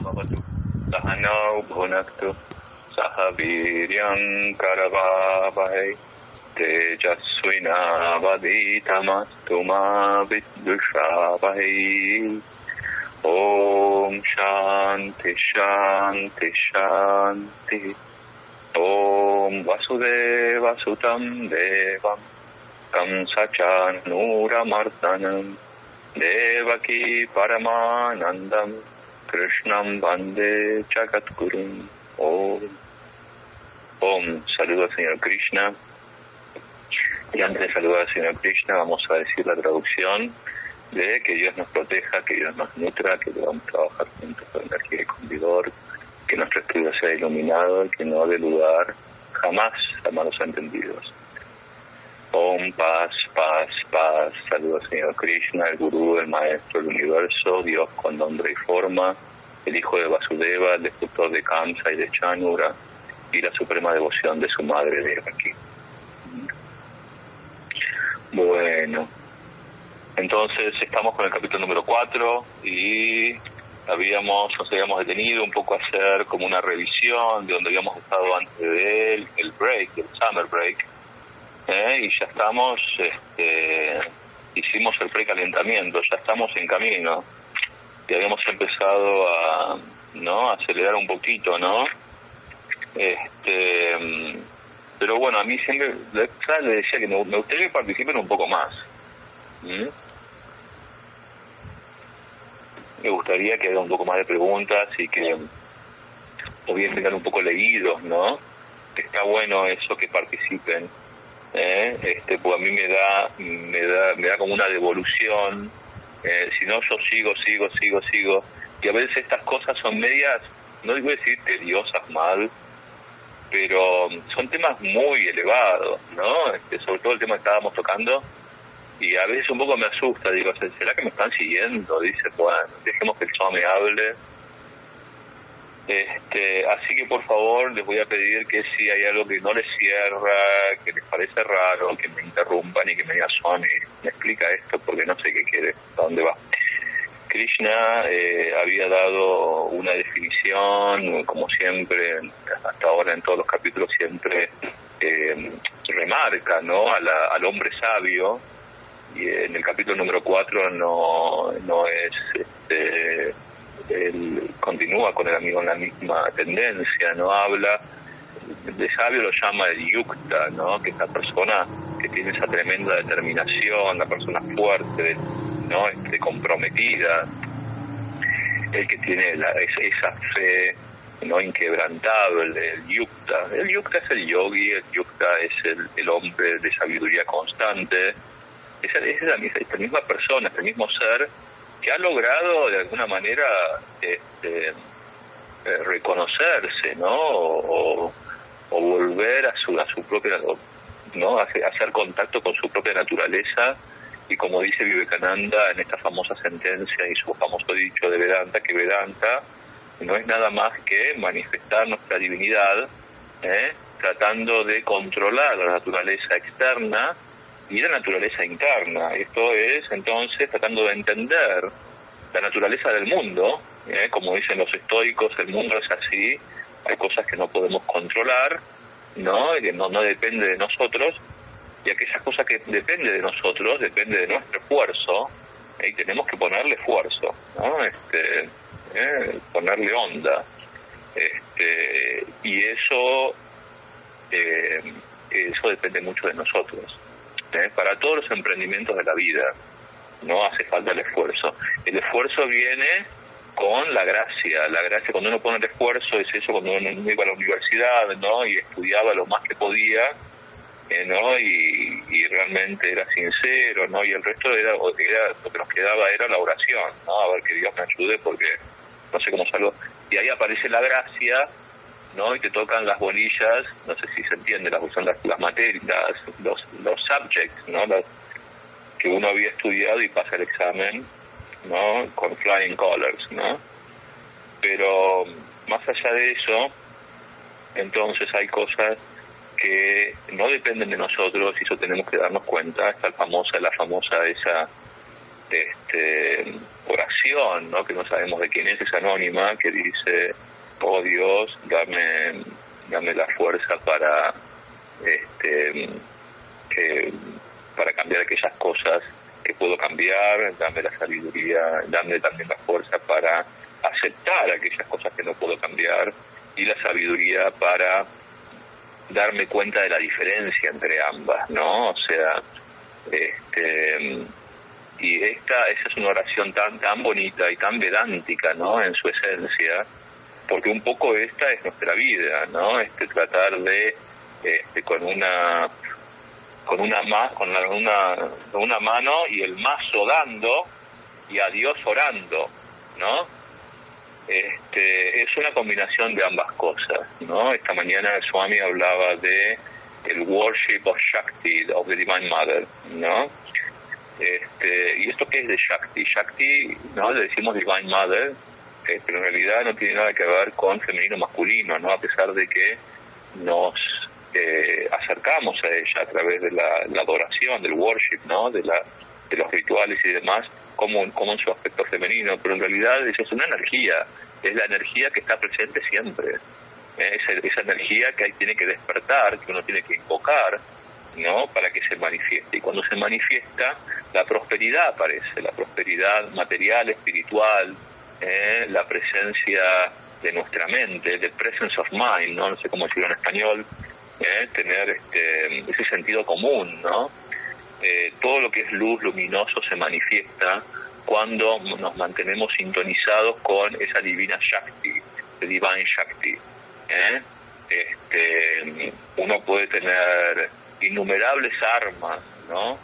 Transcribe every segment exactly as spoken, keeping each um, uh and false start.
भवतु सहनौ भुनक्तु सह वीर्यं करवावहै तेजस्विनावधीतमस्तु मा विद्विषावहै। ॐ शान्ति शान्ति शान्ति। ॐ वसुदेवसुतं देवं कंसचानूरमर्दनं देवकी परमानन्दं कृष्णं वन्दे जगद्गुरुं। Om. Om. Saludos, señor Krishna. Y antes de saludar al señor Krishna, vamos a decir la traducción de que Dios nos proteja, que Dios nos nutra, que podamos trabajar juntos con energía y con vigor, que nuestro estudio sea iluminado y que no dé lugar jamás a malos entendidos. Om, paz, paz, paz. Saludos, señor Krishna, el Gurú, el Maestro del Universo, Dios con nombre y forma, el hijo de Vasudeva, el destructor de Kamsa y de Chanura, y la suprema devoción de su madre Devaki. Bueno, entonces estamos con el capítulo número cuatro y habíamos, nos habíamos detenido un poco a hacer como una revisión de donde habíamos estado antes de él, el break, el summer break, ¿eh? Y ya estamos, este, hicimos el precalentamiento, ya estamos en camino. Y habíamos empezado a, ¿no?, a acelerar un poquito, ¿no? Este, pero bueno, a mí siempre, ya le decía que me, me gustaría que participen un poco más. ¿Mm? Me gustaría que hagan un poco más de preguntas y que podían venir un poco leídos, ¿no? Está bueno eso, que participen, ¿eh? Este, pues a mí me da, me da, me da como una devolución. Eh, si no, yo sigo, sigo, sigo, sigo. Y a veces estas cosas son medias, no digo decir tediosas mal, pero son temas muy elevados, ¿no? Este, sobre todo el tema que estábamos tocando. Y a veces un poco me asusta, digo, ¿será que me están siguiendo? Dice, bueno, dejemos que el Swami hable. Este, así que por favor les voy a pedir que si hay algo que no les cierra, que les parece raro, que me interrumpan y que me digan, Swami, me explica esto porque no sé qué quiere, a dónde va. Krishna eh, había dado una definición, como siempre, hasta ahora en todos los capítulos siempre eh, remarca, ¿no?, a la, al hombre sabio, y en el capítulo número cuatro no, no es... Este, él continúa con el amigo en la misma tendencia, no habla de sabio, lo llama el yukta, ¿no?, que es la persona que tiene esa tremenda determinación, la persona fuerte, ¿no?, este, comprometida, el que tiene la, esa fe, no inquebrantable, el yukta. El yukta es el yogi, el yukta es el, el hombre de sabiduría constante, es, es la, es la misma persona, es el mismo ser que ha logrado de alguna manera este, eh, reconocerse, ¿no?, o, o volver a su a su propia, ¿no?, hacer, hacer contacto con su propia naturaleza, y como dice Vivekananda en esta famosa sentencia y su famoso dicho de Vedanta, que Vedanta no es nada más que manifestar nuestra divinidad, ¿eh?, tratando de controlar la naturaleza externa y la naturaleza interna. Esto es, entonces, tratando de entender la naturaleza del mundo, ¿eh? Como dicen los estoicos, el mundo es así, hay cosas que no podemos controlar, ¿no?, y que no, no depende de nosotros, y aquellas cosas que dependen de nosotros, depende de nuestro esfuerzo, ¿eh? Y tenemos que ponerle esfuerzo, ¿no?, este, ¿eh? ponerle onda, este, y eso, eh, eso depende mucho de nosotros. ¿Eh? Para todos los emprendimientos de la vida no hace falta el esfuerzo. El esfuerzo viene con la gracia. La gracia, cuando uno pone el esfuerzo, es eso, cuando uno iba a la universidad, ¿no?, y estudiaba lo más que podía, eh, ¿no?, y, y realmente era sincero, ¿no?, y el resto era, era lo que nos quedaba era la oración, ¿no?, a ver que Dios me ayude porque no sé cómo salgo. Y ahí aparece la gracia, ¿no?, y te tocan las bolillas, no sé si se entiende, las son las, las materias, los, los subjects, ¿no?, las que uno había estudiado y pasa el examen, ¿no?, con flying colors, ¿no? Pero más allá de eso, entonces hay cosas que no dependen de nosotros y eso tenemos que darnos cuenta. Está la famosa, la famosa esa este, oración, ¿no? Que no sabemos de quién es, es anónima, que dice: oh Dios, dame, dame la fuerza para, este, que, para cambiar aquellas cosas que puedo cambiar, dame la sabiduría, dame también la fuerza para aceptar aquellas cosas que no puedo cambiar, y la sabiduría para darme cuenta de la diferencia entre ambas, ¿no? O sea, este, y esta esa es una oración tan tan bonita y tan vedántica, ¿no? En su esencia, porque un poco esta es nuestra vida, ¿no? Este, tratar de, este, con una con una ma, con una con una mano y el mazo dando y a Dios orando, ¿no? Este, es una combinación de ambas cosas, ¿no? Esta mañana Swami hablaba de el worship of Shakti, of the Divine Mother, ¿no? Este, ¿y esto qué es de Shakti? Shakti, ¿no? Le decimos Divine Mother, eh, pero en realidad no tiene nada que ver con femenino masculino, ¿no? A pesar de que nos eh, acercamos a ella a través de la, la adoración, del worship, ¿no? De, la, de los rituales y demás, como, como en su aspecto femenino, pero en realidad esa es una energía, es la energía que está presente siempre, es esa energía que ahí tiene que despertar, que uno tiene que invocar, ¿no? Para que se manifieste, y cuando se manifiesta, la prosperidad aparece, la prosperidad material, espiritual, eh, la presencia de nuestra mente, the presence of mind, ¿no? No sé cómo decirlo en español, eh, tener este, ese sentido común, ¿no? Eh, todo lo que es luz, luminoso, se manifiesta cuando nos mantenemos sintonizados con esa divina Shakti, the Divine Shakti. ¿eh? Este, uno puede tener innumerables armas, ¿no?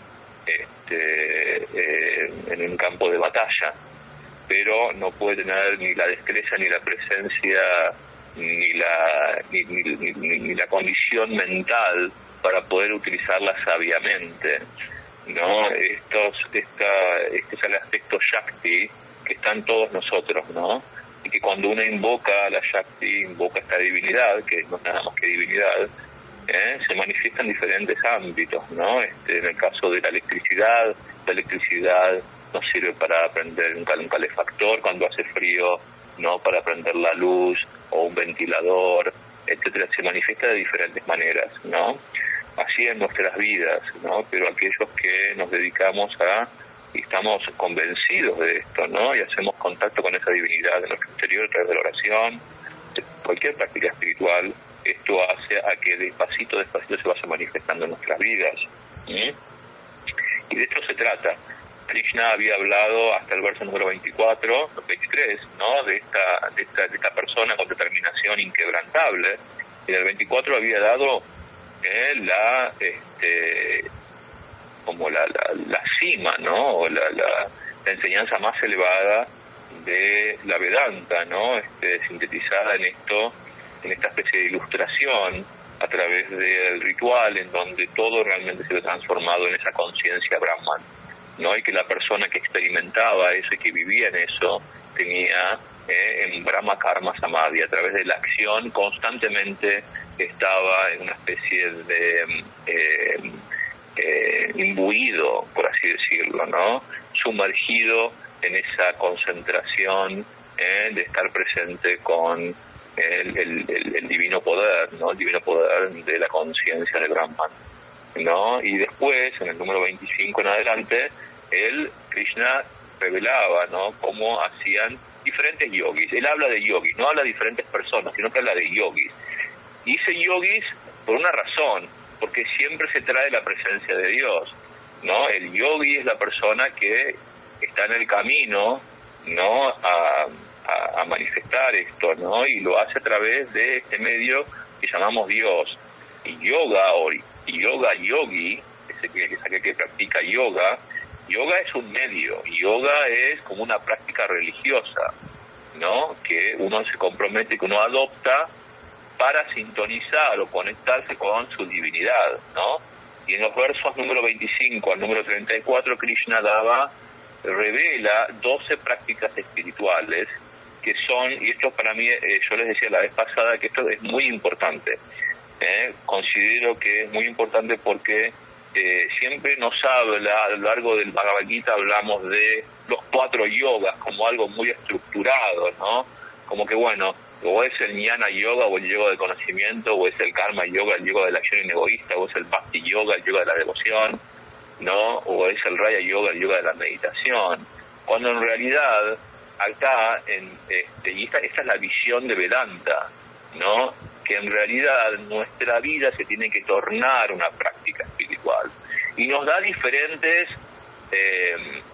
Este, eh, en un campo de batalla, pero no puede tener ni la destreza, ni la presencia, ni la, ni, ni, ni, ni la condición mental para poder utilizarla sabiamente, ¿no? Estos, esta, este es el aspecto Shakti que está en todos nosotros, ¿no? Y que cuando uno invoca a la Shakti, invoca esta divinidad, que no es nada más que divinidad, ¿eh? Se manifiesta en diferentes ámbitos, ¿no? Este, en el caso de la electricidad, la electricidad nos sirve para prender un, cal- un calefactor cuando hace frío, ¿no? Para prender la luz, o un ventilador, etcétera. Se manifiesta de diferentes maneras, ¿no? Así en nuestras vidas, ¿no? Pero aquellos que nos dedicamos a, y estamos convencidos de esto, ¿no? Y hacemos contacto con esa divinidad de nuestro interior a través de la oración, de cualquier práctica espiritual, esto hace a que despacito, despacito se vaya manifestando en nuestras vidas. ¿sí? Y de esto se trata. Krishna había hablado hasta el verso número veinticuatro, veintitrés, ¿no? De esta, de esta, de esta persona con determinación inquebrantable. Y en el veinticuatro había dado eh, la, este, como la, la, la cima, ¿no? O la, la, la enseñanza más elevada de la Vedanta, ¿no? Este, sintetizada en esto, en esta especie de ilustración a través del ritual, en donde todo realmente se ve transformado en esa conciencia Brahman, ¿no? Y que la persona que experimentaba eso y que vivía en eso tenía eh, en Brahma Karma Samadhi, a través de la acción constantemente estaba en una especie de eh, eh, imbuido, por así decirlo, ¿no? Sumergido en esa concentración eh, de estar presente con el, el, el, el divino poder, ¿no? El divino poder de la conciencia de Brahman, ¿no? Y después, en el número veinticinco en adelante, él, Krishna, revelaba, ¿no? Cómo hacían diferentes yogis. Él habla de yogis, no habla de diferentes personas, sino que habla de yogis. Y dice yogis por una razón, porque siempre se trae la presencia de Dios, ¿no? El yogi es la persona que está en el camino, ¿no? A, a, a manifestar esto, ¿no? Y lo hace a través de este medio que llamamos Dios. Y yoga, o yoga yogi, ese que, es aquel que practica yoga, yoga es un medio, yoga es como una práctica religiosa, ¿no? Que uno se compromete, que uno adopta para sintonizar o conectarse con su divinidad, ¿no? Y en los versos número veinticinco al número treinta y cuatro, Krishna daba, revela doce prácticas espirituales que son, y esto para mí, eh, yo les decía la vez pasada que esto es muy importante, ¿eh? Considero que es muy importante porque eh, siempre nos habla, a lo largo del Bhagavad Gita hablamos de los cuatro yogas como algo muy estructurado, ¿no? Como que bueno, o es el Jnana Yoga o el yoga del conocimiento, o es el Karma Yoga, el yoga de la acción inegoísta, o es el Bhakti Yoga, el yoga de la devoción, ¿no? O es el Raya Yoga, el yoga de la meditación. Cuando en realidad, acá, en este, y esta, esta es la visión de Vedanta, ¿no? Que en realidad nuestra vida se tiene que tornar una práctica espiritual. Y nos da diferentes eh,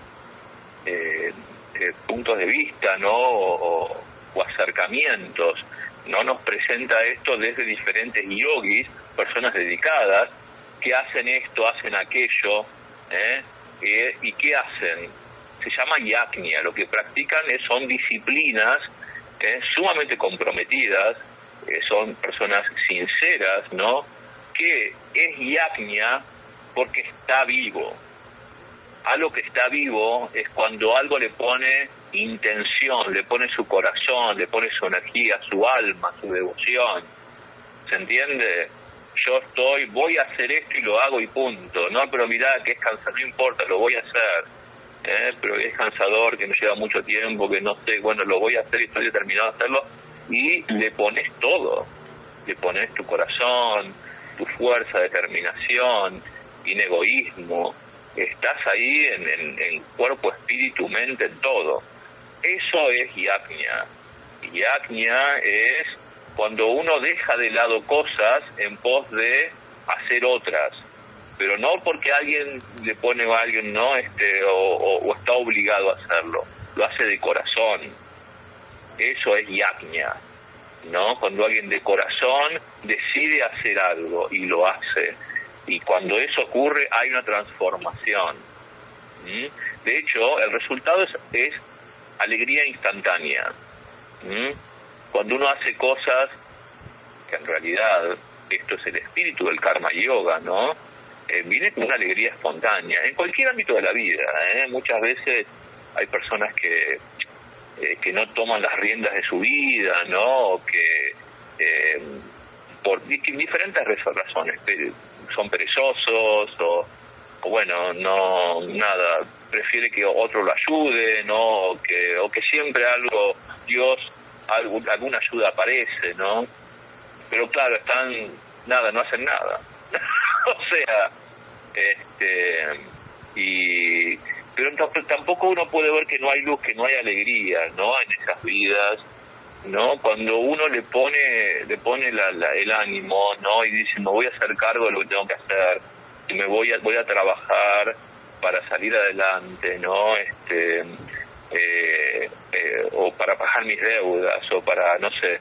eh, eh, puntos de vista, ¿no? O, o acercamientos, ¿no? Nos presenta esto desde diferentes yogis, personas dedicadas, que hacen esto, hacen aquello, ¿eh? Eh, ¿y qué hacen? Se llama yajna, lo que practican es, son disciplinas eh, sumamente comprometidas, eh, son personas sinceras, ¿no? Que es yajna porque está vivo. Algo que está vivo es cuando algo le pone intención, le pone su corazón, le pone su energía, su alma, su devoción. ¿Se entiende? Yo estoy, voy a hacer esto y lo hago y punto. No, pero mirá que es cansador, no importa, lo voy a hacer. ¿Eh? Pero es cansador, que no lleva mucho tiempo, que no sé, bueno, lo voy a hacer y estoy determinado a hacerlo. Y le pones todo. Le pones tu corazón, tu fuerza, determinación, inegoísmo. Estás ahí en, en, en cuerpo, espíritu, mente, en todo. Eso es yajna. Yajna es cuando uno deja de lado cosas en pos de hacer otras, pero no porque alguien le pone a alguien, no, este, o, o, o está obligado a hacerlo, lo hace de corazón. Eso es yajna, ¿no? Cuando alguien de corazón decide hacer algo y lo hace. Y cuando eso ocurre hay una transformación. ¿Mm? De hecho, el resultado es, es alegría instantánea. ¿Mm? Cuando uno hace cosas que en realidad, esto es el espíritu del Karma Yoga, ¿no? Eh, viene con una alegría espontánea, en cualquier ámbito de la vida. ¿eh? Muchas veces hay personas que, eh, que no toman las riendas de su vida, ¿no? O que... Eh, por diferentes razones, son perezosos o, o bueno, no, nada, prefiere que otro lo ayude, ¿no? O que, o que siempre algo, Dios, algo, alguna ayuda aparece, ¿no? Pero claro, están, nada, no hacen nada. O sea, este, y, pero tampoco uno puede ver que no hay luz, que no hay alegría, ¿no? En esas vidas, ¿no? Cuando uno le pone le pone la, la, el ánimo, ¿no? Y dice, me voy a hacer cargo de lo que tengo que hacer y me voy a voy a trabajar para salir adelante, ¿no? Este eh, eh, o para pagar mis deudas o para, no sé,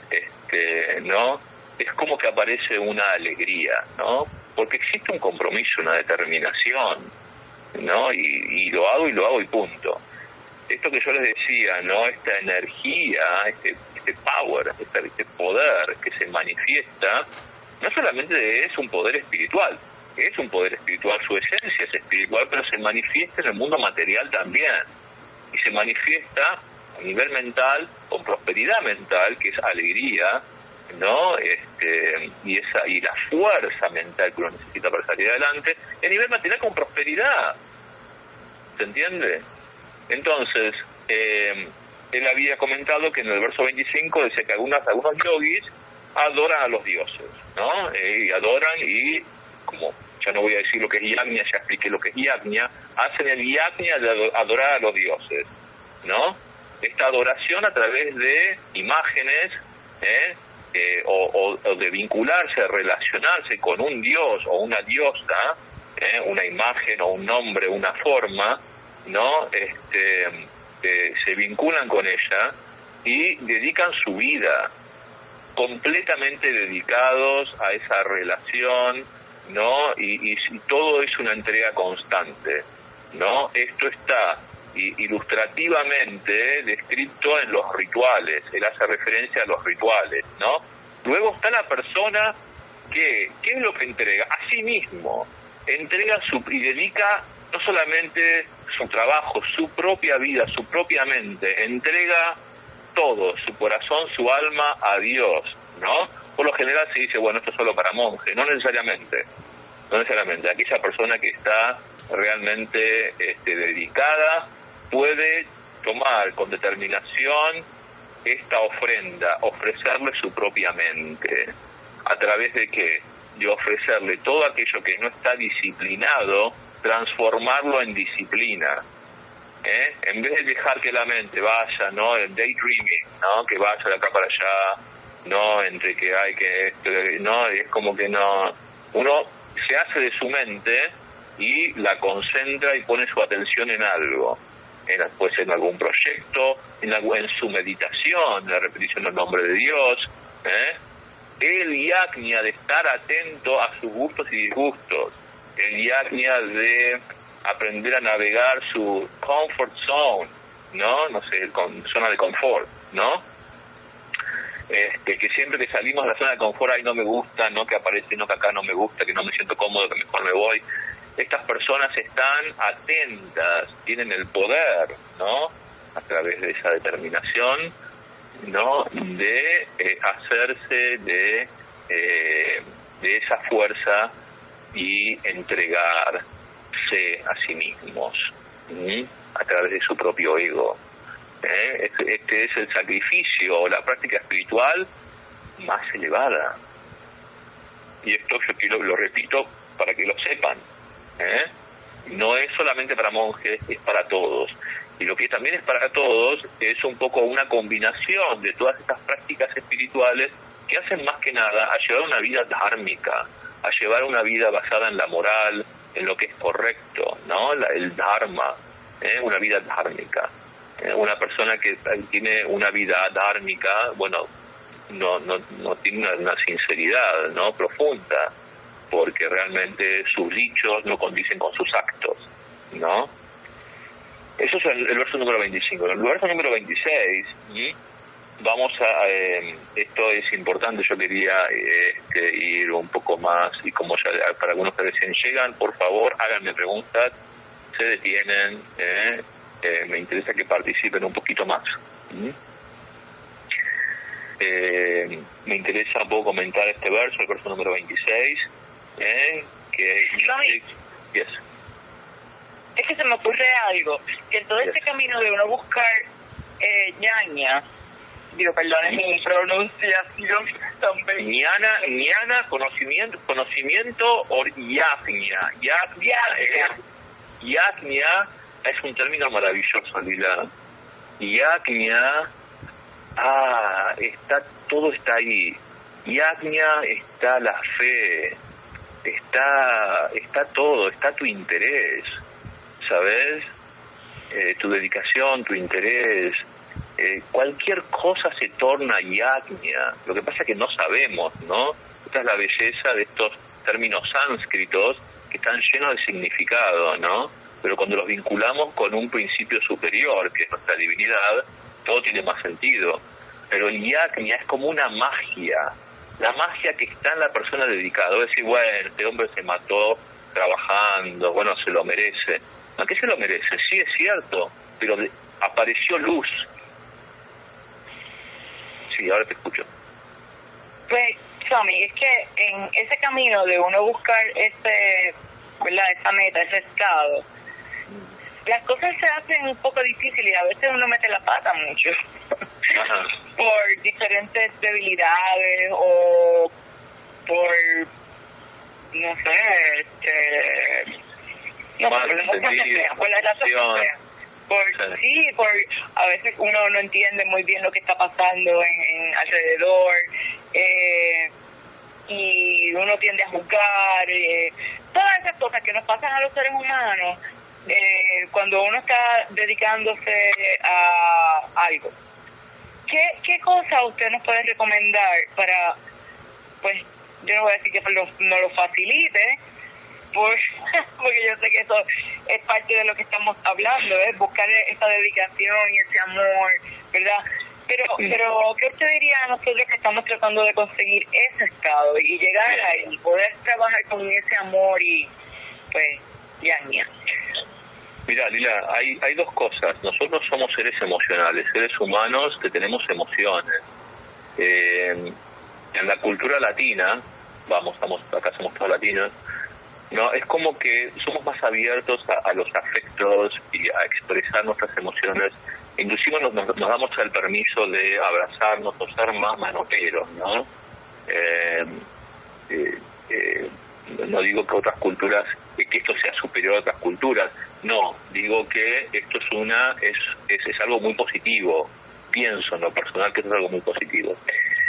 este, ¿no? Es como que aparece una alegría, ¿no? Porque existe un compromiso, una determinación, ¿no? Y, y lo hago y lo hago y punto. Esto que yo les decía, ¿no? Esta energía, este, este power, este, este poder que se manifiesta, no solamente es un poder espiritual, es un poder espiritual, su esencia es espiritual, pero se manifiesta en el mundo material también. Y se manifiesta a nivel mental, con prosperidad mental, que es alegría, ¿no? Este, y esa y la fuerza mental que uno necesita para salir adelante, y a nivel material con prosperidad. ¿Se entiende? Entonces, eh, él había comentado que en el verso veinticinco decía que algunas, algunos yogis adoran a los dioses, ¿no? Eh, y adoran y, como ya no voy a decir lo que es yajna, ya expliqué lo que es yajna, hacen el yajna de adorar a los dioses, ¿no? Esta adoración a través de imágenes, ¿eh? Eh, o, o, o de vincularse, de relacionarse con un dios o una diosa, ¿eh? Una imagen o un nombre, una forma, ¿no? Este, eh, se vinculan con ella y dedican su vida, completamente dedicados a esa relación, ¿no? Y, y, y todo es una entrega constante, ¿no? Esto está ilustrativamente descrito en los rituales, él hace referencia a los rituales, ¿no? Luego está la persona que, ¿qué es lo que entrega? A sí mismo, entrega su, y dedica no solamente su trabajo, su propia vida, su propia mente, entrega todo, su corazón, su alma a Dios, ¿no? Por lo general se dice, bueno, esto es solo para monjes, no necesariamente. no necesariamente, aquella persona que está realmente este, dedicada puede tomar con determinación esta ofrenda, ofrecerle su propia mente. ¿A través de qué? De ofrecerle todo aquello que no está disciplinado, transformarlo en disciplina. ¿Eh? En vez de dejar que la mente vaya, ¿no? El daydreaming, ¿no? Que vaya de acá para allá, ¿no? Entre que hay que esto, ¿no? Y es como que no, uno se hace de su mente y la concentra y pone su atención en algo, en, pues en algún proyecto, en, algo, en su meditación, en la repetición del nombre de Dios, ¿eh? El yajna de estar atento a sus gustos y disgustos, el yajna de aprender a navegar su comfort zone, ¿no? No sé, con zona de confort, ¿no? Este, que siempre que salimos de la zona de confort, ahí no me gusta, no que aparece, no que acá no me gusta, que no me siento cómodo, que mejor me voy. Estas personas están atentas, tienen el poder, ¿no? A través de esa determinación, ¿no? De eh, hacerse de, eh, de esa fuerza y entregarse a sí mismos, ¿sí? A través de su propio ego. ¿Eh? Este, este es el sacrificio o la práctica espiritual más elevada. Y esto yo quiero, lo repito para que lo sepan. ¿Eh? No es solamente para monjes, es para todos. Y lo que también es para todos es un poco una combinación de todas estas prácticas espirituales que hacen más que nada a llevar una vida dhármica, a llevar una vida basada en la moral, en lo que es correcto, ¿no? La, el dharma, ¿eh? Una vida dhármica. Eh, una persona que tiene una vida dhármica, bueno, no no no tiene una, una sinceridad, ¿no? Profunda, porque realmente sus dichos no condicen con sus actos, ¿no? Eso es el, el verso número veinticinco. En el verso número veintiséis, ¿sí? Vamos a... Eh, esto es importante, yo quería este, ir un poco más, y como ya para algunos que recién llegan, por favor, háganme preguntas, se detienen, eh, eh, me interesa que participen un poquito más. ¿Sí? Eh, me interesa un poco comentar este verso, el verso número veintiséis, eh, que... Yes. Es que se me ocurre algo, que en todo yes. este camino de uno buscar eh, ñaña, digo, perdón, mi pronunciación también. Ñana, ñana, conocimiento, conocimiento o yajna. Yajna es, yajna es un término maravilloso, Lila. Yajna, ah, está, todo está ahí. Yajna está la fe, está, está todo, está tu interés. ¿Sabes? Eh, tu dedicación, tu interés, eh, cualquier cosa se torna yajna. Lo que pasa es que no sabemos, ¿no? Esta es la belleza de estos términos sánscritos que están llenos de significado, ¿no? Pero cuando los vinculamos con un principio superior, que es nuestra divinidad, todo tiene más sentido. Pero el yajna es como una magia, la magia que está en la persona dedicada. Es decir, bueno, este hombre se mató trabajando, bueno, se lo merece. ¿A qué se lo merece? Sí, es cierto, pero de, apareció luz. Sí, ahora te escucho. Pues, Swami, es que en ese camino de uno buscar ese, ¿verdad? Esa meta, ese estado, las cosas se hacen un poco difíciles y a veces uno mete la pata mucho. Ajá. Por diferentes debilidades o por, no sé, este... No, por, por, por la razón por sí, por a veces uno no entiende muy bien lo que está pasando en, en alrededor eh, y uno tiende a juzgar eh, todas esas cosas que nos pasan a los seres humanos eh, cuando uno está dedicándose a algo. ¿Qué, qué cosa usted nos puede recomendar para, pues, yo no voy a decir que lo, no lo facilite, porque yo sé que eso es parte de lo que estamos hablando, es buscar esa dedicación y ese amor, ¿verdad? Pero, sí. pero ¿qué usted diría a nosotros que estamos tratando de conseguir ese estado y llegar ahí y poder trabajar con ese amor y, pues, yajna? Mira, Lila, hay, hay dos cosas. Nosotros somos seres emocionales, seres humanos que tenemos emociones. Eh, en la cultura latina, vamos, estamos acá somos todos latinos, No, es como que somos más abiertos a, a los afectos y a expresar nuestras emociones. Inclusive nos, nos, nos damos el permiso de abrazarnos o ser más manoteros, ¿no? Eh, eh, eh, no digo que otras culturas, que esto sea superior a otras culturas, no, digo que esto es una es, es, es algo muy positivo, pienso en lo personal que es algo muy positivo.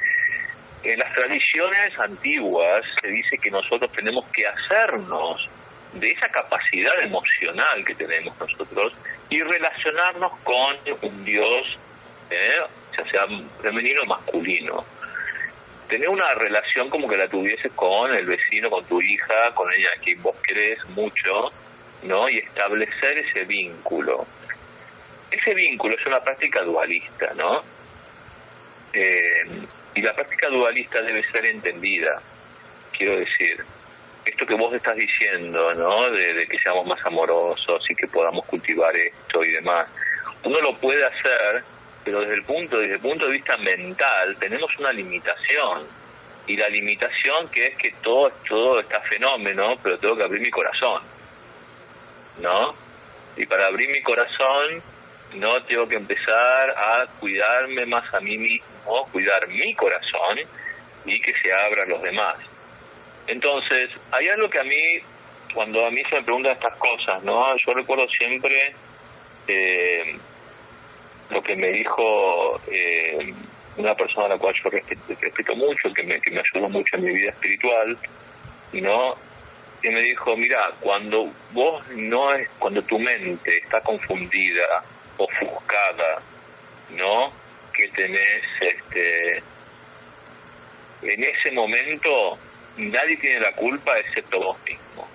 En las tradiciones antiguas se dice que nosotros tenemos que hacernos de esa capacidad emocional que tenemos nosotros y relacionarnos con un Dios, eh, ya sea femenino o masculino. Tener una relación como que la tuvieses con el vecino, con tu hija, con ella a quien vos querés mucho, ¿no? Y establecer ese vínculo. Ese vínculo es una práctica dualista, ¿no? Eh, y la práctica dualista debe ser entendida. Quiero decir, esto que vos estás diciendo, ¿no? De, de que seamos más amorosos y que podamos cultivar esto y demás. Uno lo puede hacer, pero desde el punto desde el punto de vista mental tenemos una limitación. Y la limitación que es que todo, todo está fenómeno, pero tengo que abrir mi corazón, ¿no? Y para abrir mi corazón, no tengo que empezar a cuidarme más a mí mismo, cuidar mi corazón y que se abran los demás. Entonces, hay algo que a mí, cuando a mí se me preguntan estas cosas, ¿no? Yo recuerdo siempre eh, lo que me dijo eh, una persona a la cual yo respeto, respeto mucho, que me, que me ayudó mucho en mi vida espiritual, ¿no? Que me dijo, mira, cuando vos no es, cuando tu mente está confundida, ofuscada, ¿no? Que tenés, este, en ese momento nadie tiene la culpa excepto vos mismo.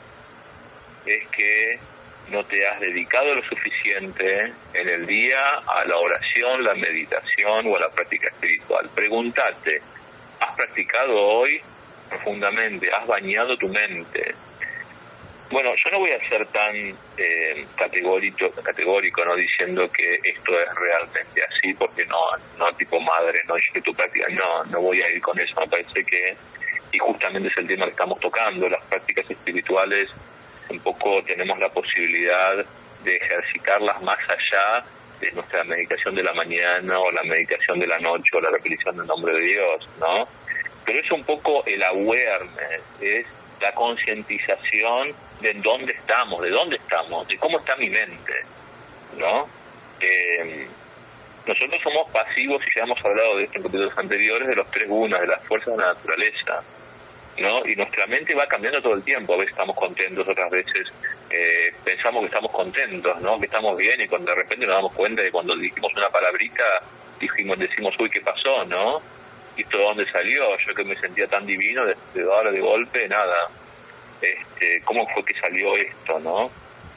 Es que no te has dedicado lo suficiente en el día a la oración, la meditación o a la práctica espiritual. Pregúntate, ¿has practicado hoy profundamente? ¿Has bañado tu mente? Bueno, yo no voy a ser tan eh, categórico, categórico, no diciendo que esto es realmente así, porque no, no tipo madre, no es que tu práctica, no, no voy a ir con eso. Me parece que, y justamente es el tema que estamos tocando, las prácticas espirituales, un poco tenemos la posibilidad de ejercitarlas más allá de nuestra meditación de la mañana o la meditación de la noche o la repetición del nombre de Dios, ¿no? Pero es un poco el awareness, es la concientización de dónde estamos, de dónde estamos, de cómo está mi mente, ¿no? Eh, nosotros somos pasivos, y ya hemos hablado de esto en capítulos anteriores, de los tres gunas, de las fuerzas de la naturaleza, ¿no? Y nuestra mente va cambiando todo el tiempo. A veces estamos contentos, otras veces eh, pensamos que estamos contentos, ¿no? Que estamos bien, y cuando de repente nos damos cuenta de cuando dijimos una palabrita, dijimos, decimos, uy, ¿qué pasó, no? ¿Y esto de dónde salió? Yo que me sentía tan divino, de, de ahora de golpe, nada. Este, ¿cómo fue que salió esto, no?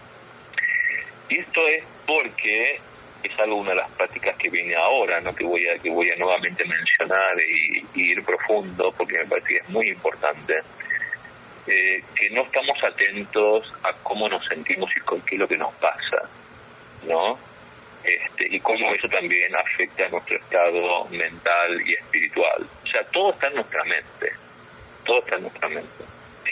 Y esto es porque es algo, una de las prácticas que viene ahora, ¿no? Que voy a que voy a nuevamente mencionar y, y ir profundo, porque me parece que es muy importante. Eh, que no estamos atentos a cómo nos sentimos y con qué es lo que nos pasa, ¿no? Este, y cómo eso también afecta a nuestro estado mental y espiritual. O sea, todo está en nuestra mente, todo está en nuestra mente.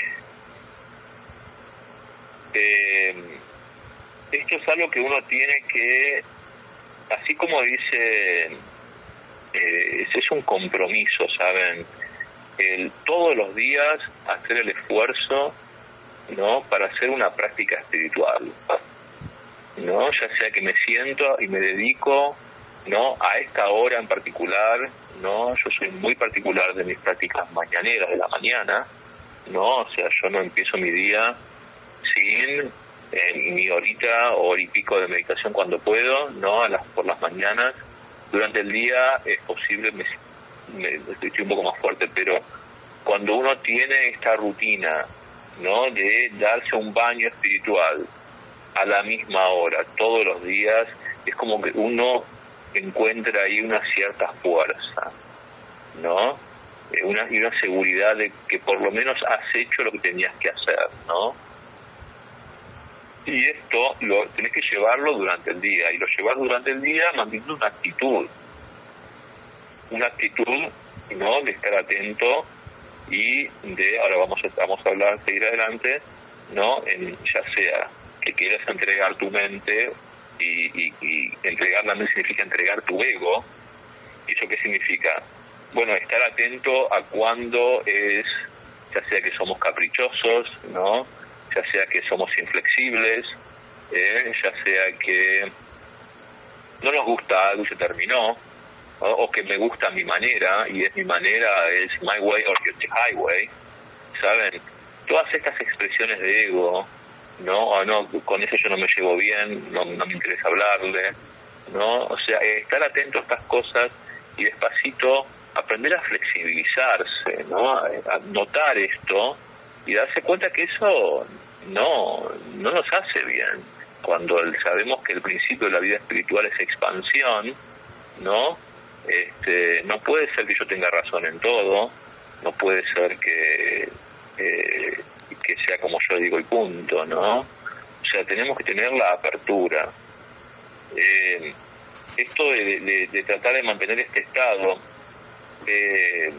Eh, esto es algo que uno tiene que, así como dice, eh, es un compromiso, ¿saben? El todos los días hacer el esfuerzo, ¿no? Para hacer una práctica espiritual, ¿no? Ya sea que me siento y me dedico, ¿no? A esta hora en particular, ¿no? Yo soy muy particular de mis prácticas mañaneras de la mañana, ¿no? O sea, yo no empiezo mi día sin en mi horita o hora y pico de meditación cuando puedo, ¿no? A las, por las mañanas. Durante el día es posible, me, me, estoy un poco más fuerte, pero cuando uno tiene esta rutina, ¿no? De darse un baño espiritual a la misma hora, todos los días, es como que uno encuentra ahí una cierta fuerza, ¿no? Una, y una seguridad de que por lo menos has hecho lo que tenías que hacer, ¿no? Y esto lo tenés que llevarlo durante el día, y lo llevas durante el día manteniendo una actitud, una actitud, ¿no? De estar atento y de, ahora vamos a, vamos a hablar, seguir adelante, ¿no? En, ya sea que quieras entregar tu mente, y, y, y entregar también significa entregar tu ego. ¿Y eso qué significa? Bueno, estar atento a cuando es, ya sea que somos caprichosos, ¿no? Ya sea que somos inflexibles, ¿eh? Ya sea que no nos gusta algo y se terminó, ¿no? O que me gusta mi manera, y es mi manera, es my way or the highway, ¿saben? Todas estas expresiones de ego, ¿no? O no, con eso yo no me llevo bien, no, no me interesa hablarle, ¿no? O sea, estar atento a estas cosas y despacito aprender a flexibilizarse, ¿no? A notar esto y darse cuenta que eso no, no nos hace bien. Cuando sabemos que el principio de la vida espiritual es expansión, ¿no? Este, no puede ser que yo tenga razón en todo, no puede ser que eh, que sea como yo digo y punto, ¿no? O sea, tenemos que tener la apertura. Eh, esto de, de, de tratar de mantener este estado, eh,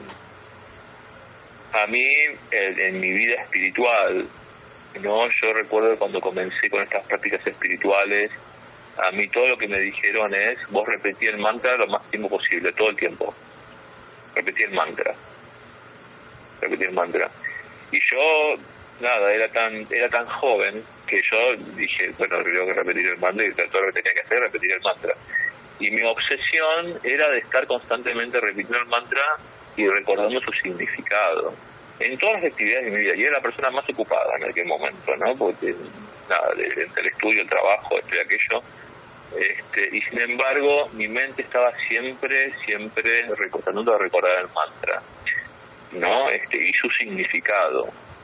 a mí en, en mi vida espiritual, ¿no? Yo recuerdo que cuando comencé con estas prácticas espirituales, a mí todo lo que me dijeron es, vos repetí el mantra lo más tiempo posible, todo el tiempo. Repetí el mantra. Repetí el mantra. Y yo, nada, era tan era tan joven que yo dije, bueno, tengo que repetir el mantra, y todo lo que tenía que hacer era repetir el mantra. Y mi obsesión era de estar constantemente repitiendo el mantra y recordando su significado en todas las actividades de mi vida. Y era la persona más ocupada en aquel momento, ¿no? Porque, nada, de, entre el estudio, el trabajo, esto y aquello. Este, y sin embargo, mi mente estaba siempre, siempre tratando de recordar el mantra, ¿no? Este, y su significado.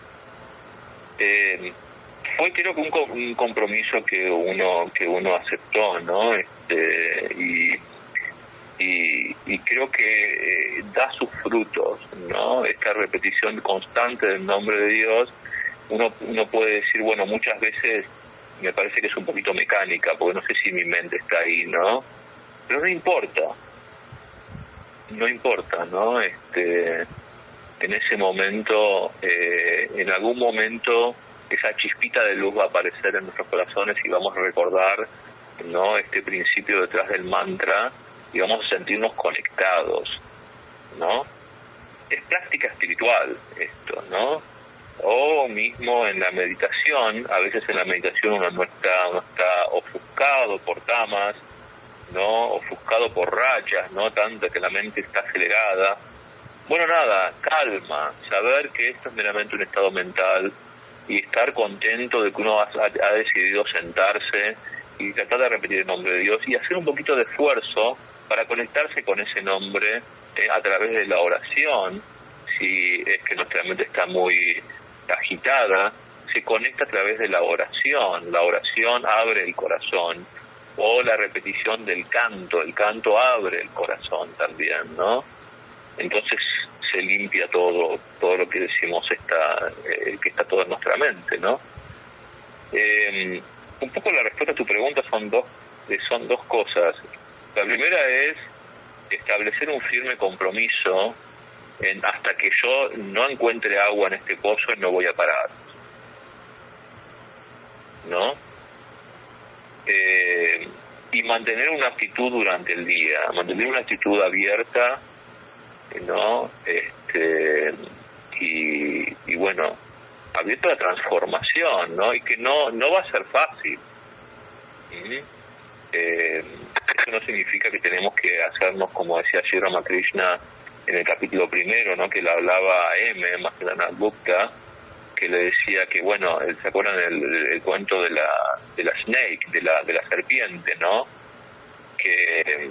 Eh, fue creo que un, un compromiso que uno que uno aceptó, ¿no? Este, y, y y creo que eh, da sus frutos, ¿no? Esta repetición constante del nombre de Dios. Uno uno puede decir, bueno, muchas veces me parece que es un poquito mecánica, porque no sé si mi mente está ahí, ¿no? Pero no importa, no importa, ¿no? Este, en ese momento, eh, en algún momento, esa chispita de luz va a aparecer en nuestros corazones y vamos a recordar, ¿no? Este principio detrás del mantra y vamos a sentirnos conectados, ¿no? Es práctica espiritual esto, ¿no? O mismo en la meditación, a veces en la meditación uno no está, uno está ofuscado por tamas, ¿no? Ofuscado por rayas, ¿no? Tanto que la mente está acelerada. Bueno, nada, calma, saber que esto es meramente un estado mental y estar contento de que uno ha, ha decidido sentarse y tratar de repetir el nombre de Dios y hacer un poquito de esfuerzo para conectarse con ese nombre eh, a través de la oración. Si es que nuestra mente está muy agitada, se conecta a través de la oración. La oración abre el corazón, o la repetición del canto. El canto abre el corazón también, ¿no? Entonces se limpia todo, todo lo que decimos está, eh, que está todo en nuestra mente, ¿no? Eh, un poco la respuesta a tu pregunta son dos, son dos cosas. La primera es establecer un firme compromiso en, hasta que yo no encuentre agua en este pozo, no voy a parar, ¿no? Eh, y mantener una actitud durante el día, mantener una actitud abierta, ¿no? Este, y, y bueno, abierto a la transformación, ¿no? Y que no no va a ser fácil. ¿Mm? Eh, eso no significa que tenemos que hacernos, como decía Sri Ramakrishna en el capítulo primero, ¿no? Que le hablaba a M, Mahayana Gupta, que le decía que, bueno, ¿se acuerdan el, el, el cuento de la de la snake, de la de la serpiente, ¿no? Que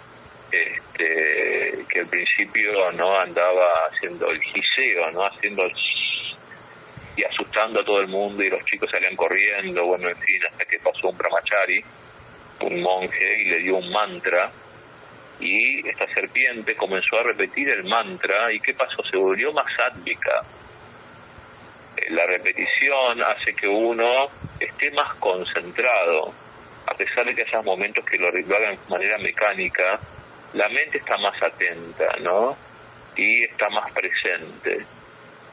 este que al principio no andaba haciendo el giseo, ¿no? Haciendo el y asustando a todo el mundo, y los chicos salían corriendo, bueno, en fin, hasta que pasó un brahmachari, un monje, y le dio un mantra, y esta serpiente comenzó a repetir el mantra, y ¿qué pasó? Se volvió más sádvica. La repetición hace que uno esté más concentrado, a pesar de que haya momentos que lo, lo hagan de manera mecánica, la mente está más atenta, ¿no? Y está más presente.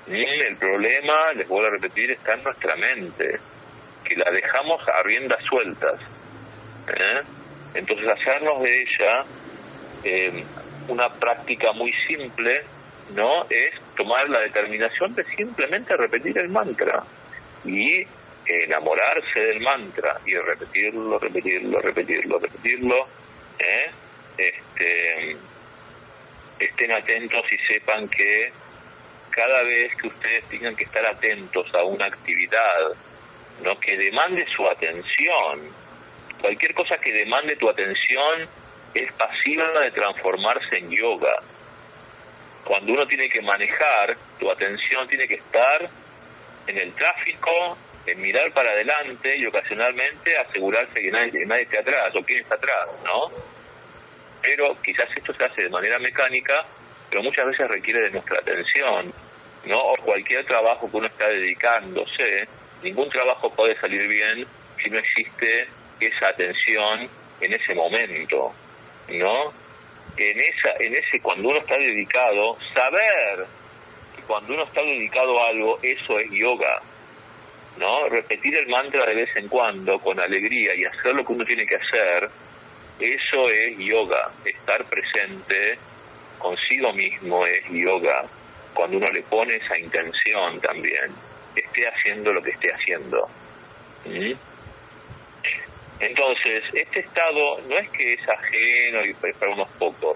¿Mm? El problema, les vuelvo a repetir, está en nuestra mente, que la dejamos a riendas sueltas. ¿eh? Entonces, hacernos de ella eh, una práctica muy simple, ¿no? Es tomar la determinación de simplemente repetir el mantra y enamorarse del mantra y repetirlo, repetirlo, repetirlo, repetirlo. ¿eh? Este, estén atentos y sepan que cada vez que ustedes tengan que estar atentos a una actividad, ¿no? que demande su atención, cualquier cosa que demande tu atención es pasiva de transformarse en yoga. Cuando uno tiene que manejar, tu atención tiene que estar en el tráfico, en mirar para adelante y ocasionalmente asegurarse que nadie, que nadie esté atrás o quién está atrás, ¿no? Pero quizás esto se hace de manera mecánica, pero muchas veces requiere de nuestra atención, ¿no? O cualquier trabajo que uno está dedicándose, ningún trabajo puede salir bien si no existe esa atención en ese momento, ¿no? En esa, en ese, cuando uno está dedicado, saber que cuando uno está dedicado a algo, eso es yoga, ¿no? Repetir el mantra de vez en cuando con alegría y hacer lo que uno tiene que hacer, eso es yoga. Estar presente consigo mismo es yoga, cuando uno le pone esa intención también, esté haciendo lo que esté haciendo. ¿Mm? Entonces, este estado no es que es ajeno y es para unos pocos.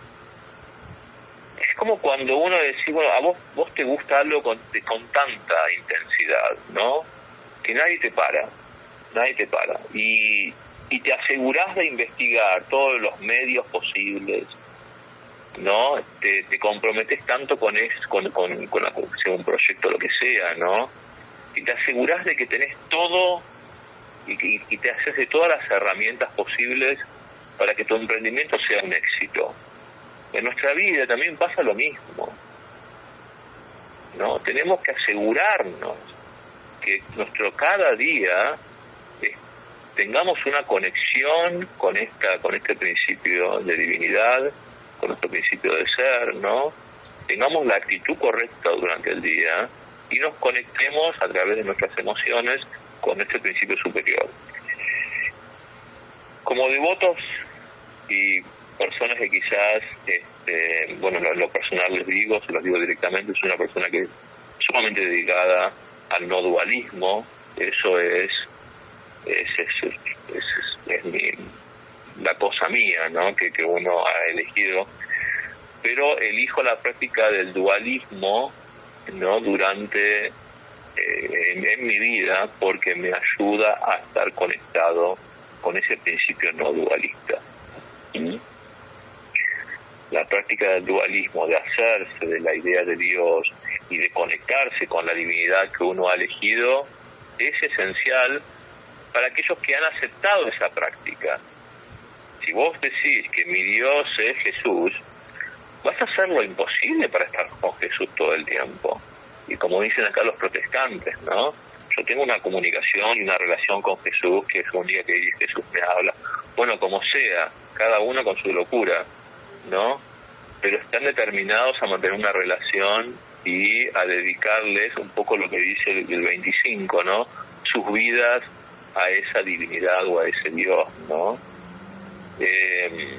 Es como cuando uno decís, bueno, a vos vos te gusta algo con, con tanta intensidad, ¿no? Que nadie te para, nadie te para. Y, y te asegurás de investigar todos los medios posibles, ¿no? Te, te comprometes tanto con, es, con, con, con la sea un proyecto, lo que sea, ¿no? Y te asegurás de que tenés todo y, y, y te haces de todas las herramientas posibles para que tu emprendimiento sea un éxito. En nuestra vida también pasa lo mismo, ¿no? Tenemos que asegurarnos que nuestro cada día eh, tengamos una conexión con esta, con este principio de divinidad, con nuestro principio de ser, ¿no? Tengamos la actitud correcta durante el día y nos conectemos a través de nuestras emociones con este principio superior. Como devotos y personas que quizás, este, bueno, en lo personal les digo, se los digo directamente, soy una persona que es sumamente dedicada al no dualismo. Eso es es, es, es, es, es mi, la cosa mía, ¿no? que, que uno ha elegido, pero elijo la práctica del dualismo, ¿no? durante eh, en, en mi vida, porque me ayuda a estar conectado con ese principio no dualista. ¿Mm? La práctica del dualismo, de hacerse de la idea de Dios y de conectarse con la divinidad que uno ha elegido, es esencial para aquellos que han aceptado esa práctica. Si vos decís que mi Dios es Jesús, vas a hacer lo imposible para estar con Jesús todo el tiempo. Y como dicen acá los protestantes, ¿no? Yo tengo una comunicación y una relación con Jesús, que es un día que Jesús me habla. Bueno, como sea, cada uno con su locura, ¿no? Pero están determinados a mantener una relación y a dedicarles un poco lo que dice el, el veinticinco, ¿no? Sus vidas a esa divinidad o a ese Dios, ¿no? Eh,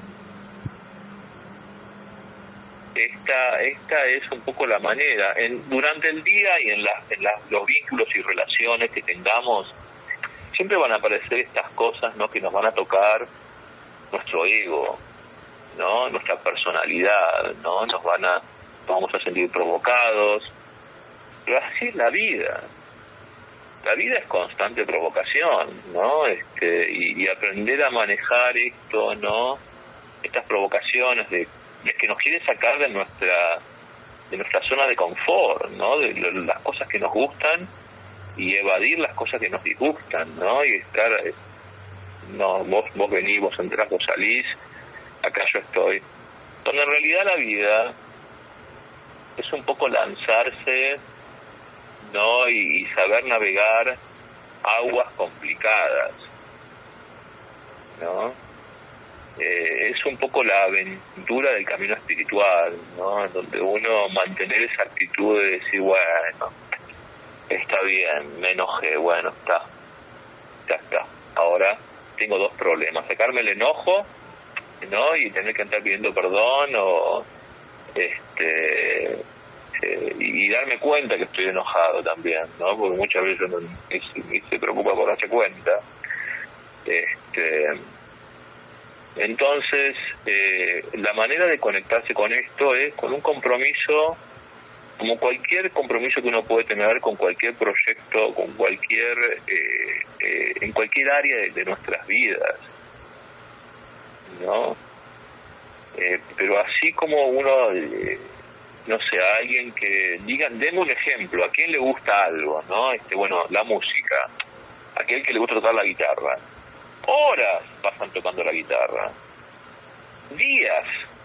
esta esta es un poco la manera. En, durante el día y en, la, en la, los vínculos y relaciones que tengamos, siempre van a aparecer estas cosas, ¿no? Que nos van a tocar nuestro ego, ¿no? Nuestra personalidad, ¿no? Nos van a, vamos a sentir provocados, pero así es la vida. La vida es constante provocación, ¿no? Este, y, y aprender a manejar esto, ¿no? Estas provocaciones de, de que nos quiere sacar de nuestra de nuestra zona de confort, ¿no? De, de las cosas que nos gustan y evadir las cosas que nos disgustan, ¿no? Y estar, no, vos, vos venís, vos entrás, vos salís, acá yo estoy. Donde en realidad la vida es un poco lanzarse, ¿no? Y, y saber navegar aguas complicadas, ¿no? eh, es un poco la aventura del camino espiritual, ¿no? Donde uno mantener esa actitud de decir, bueno, está bien, me enojé, bueno, está, ya está. Ahora tengo dos problemas, sacarme el enojo, ¿no? Y tener que andar pidiendo perdón o este eh, y darme cuenta que estoy enojado también, ¿no? Porque muchas veces uno ni, ni se preocupa por darse cuenta. Este entonces eh, la manera de conectarse con esto es con un compromiso, como cualquier compromiso que uno puede tener con cualquier proyecto, con cualquier eh, eh, en cualquier área de, de nuestras vidas, ¿no? Eh, pero así como uno, eh, no sé, a alguien que digan, deme un ejemplo, a quién le gusta algo, ¿no? Este, bueno, la música, a aquel que le gusta tocar la guitarra, horas pasan tocando la guitarra, días,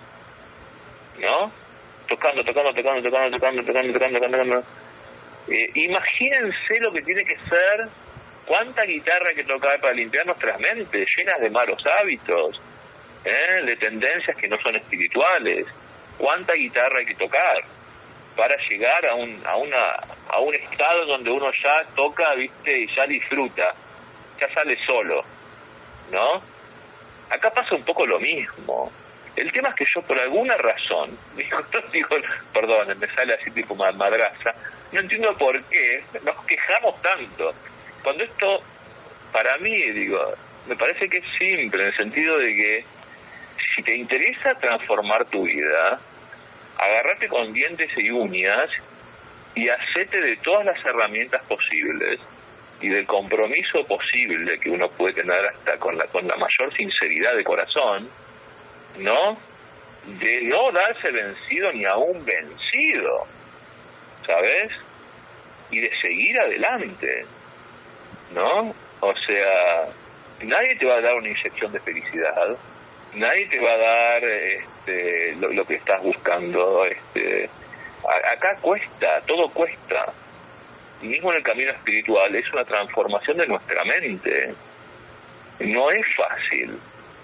¿no? Tocando, tocando, tocando, tocando, tocando, tocando, tocando, tocando, tocando. Eh, imagínense lo que tiene que ser, cuánta guitarra hay que tocar para limpiar nuestras mentes, llenas de malos hábitos, ¿eh? de tendencias que no son espirituales. Cuánta guitarra hay que tocar para llegar a un a una a un estado donde uno ya toca, viste, y ya disfruta, ya sale solo, ¿no? Acá pasa un poco lo mismo. El tema es que yo por alguna razón, digo, digo perdón, me sale así tipo madraza, no entiendo por qué nos quejamos tanto. Cuando esto, para mí, digo, me parece que es simple, en el sentido de que si te interesa transformar tu vida, agárrate con dientes y uñas y hacete de todas las herramientas posibles y del compromiso posible que uno puede tener hasta con la con la mayor sinceridad de corazón, ¿no? De no darse vencido ni aún vencido, ¿sabes? Y de seguir adelante, ¿no? O sea, nadie te va a dar una inyección de felicidad, nadie te va a dar este, lo, lo que estás buscando. Este, a, acá cuesta, todo cuesta. Y mismo en el camino espiritual es una transformación de nuestra mente. No es fácil.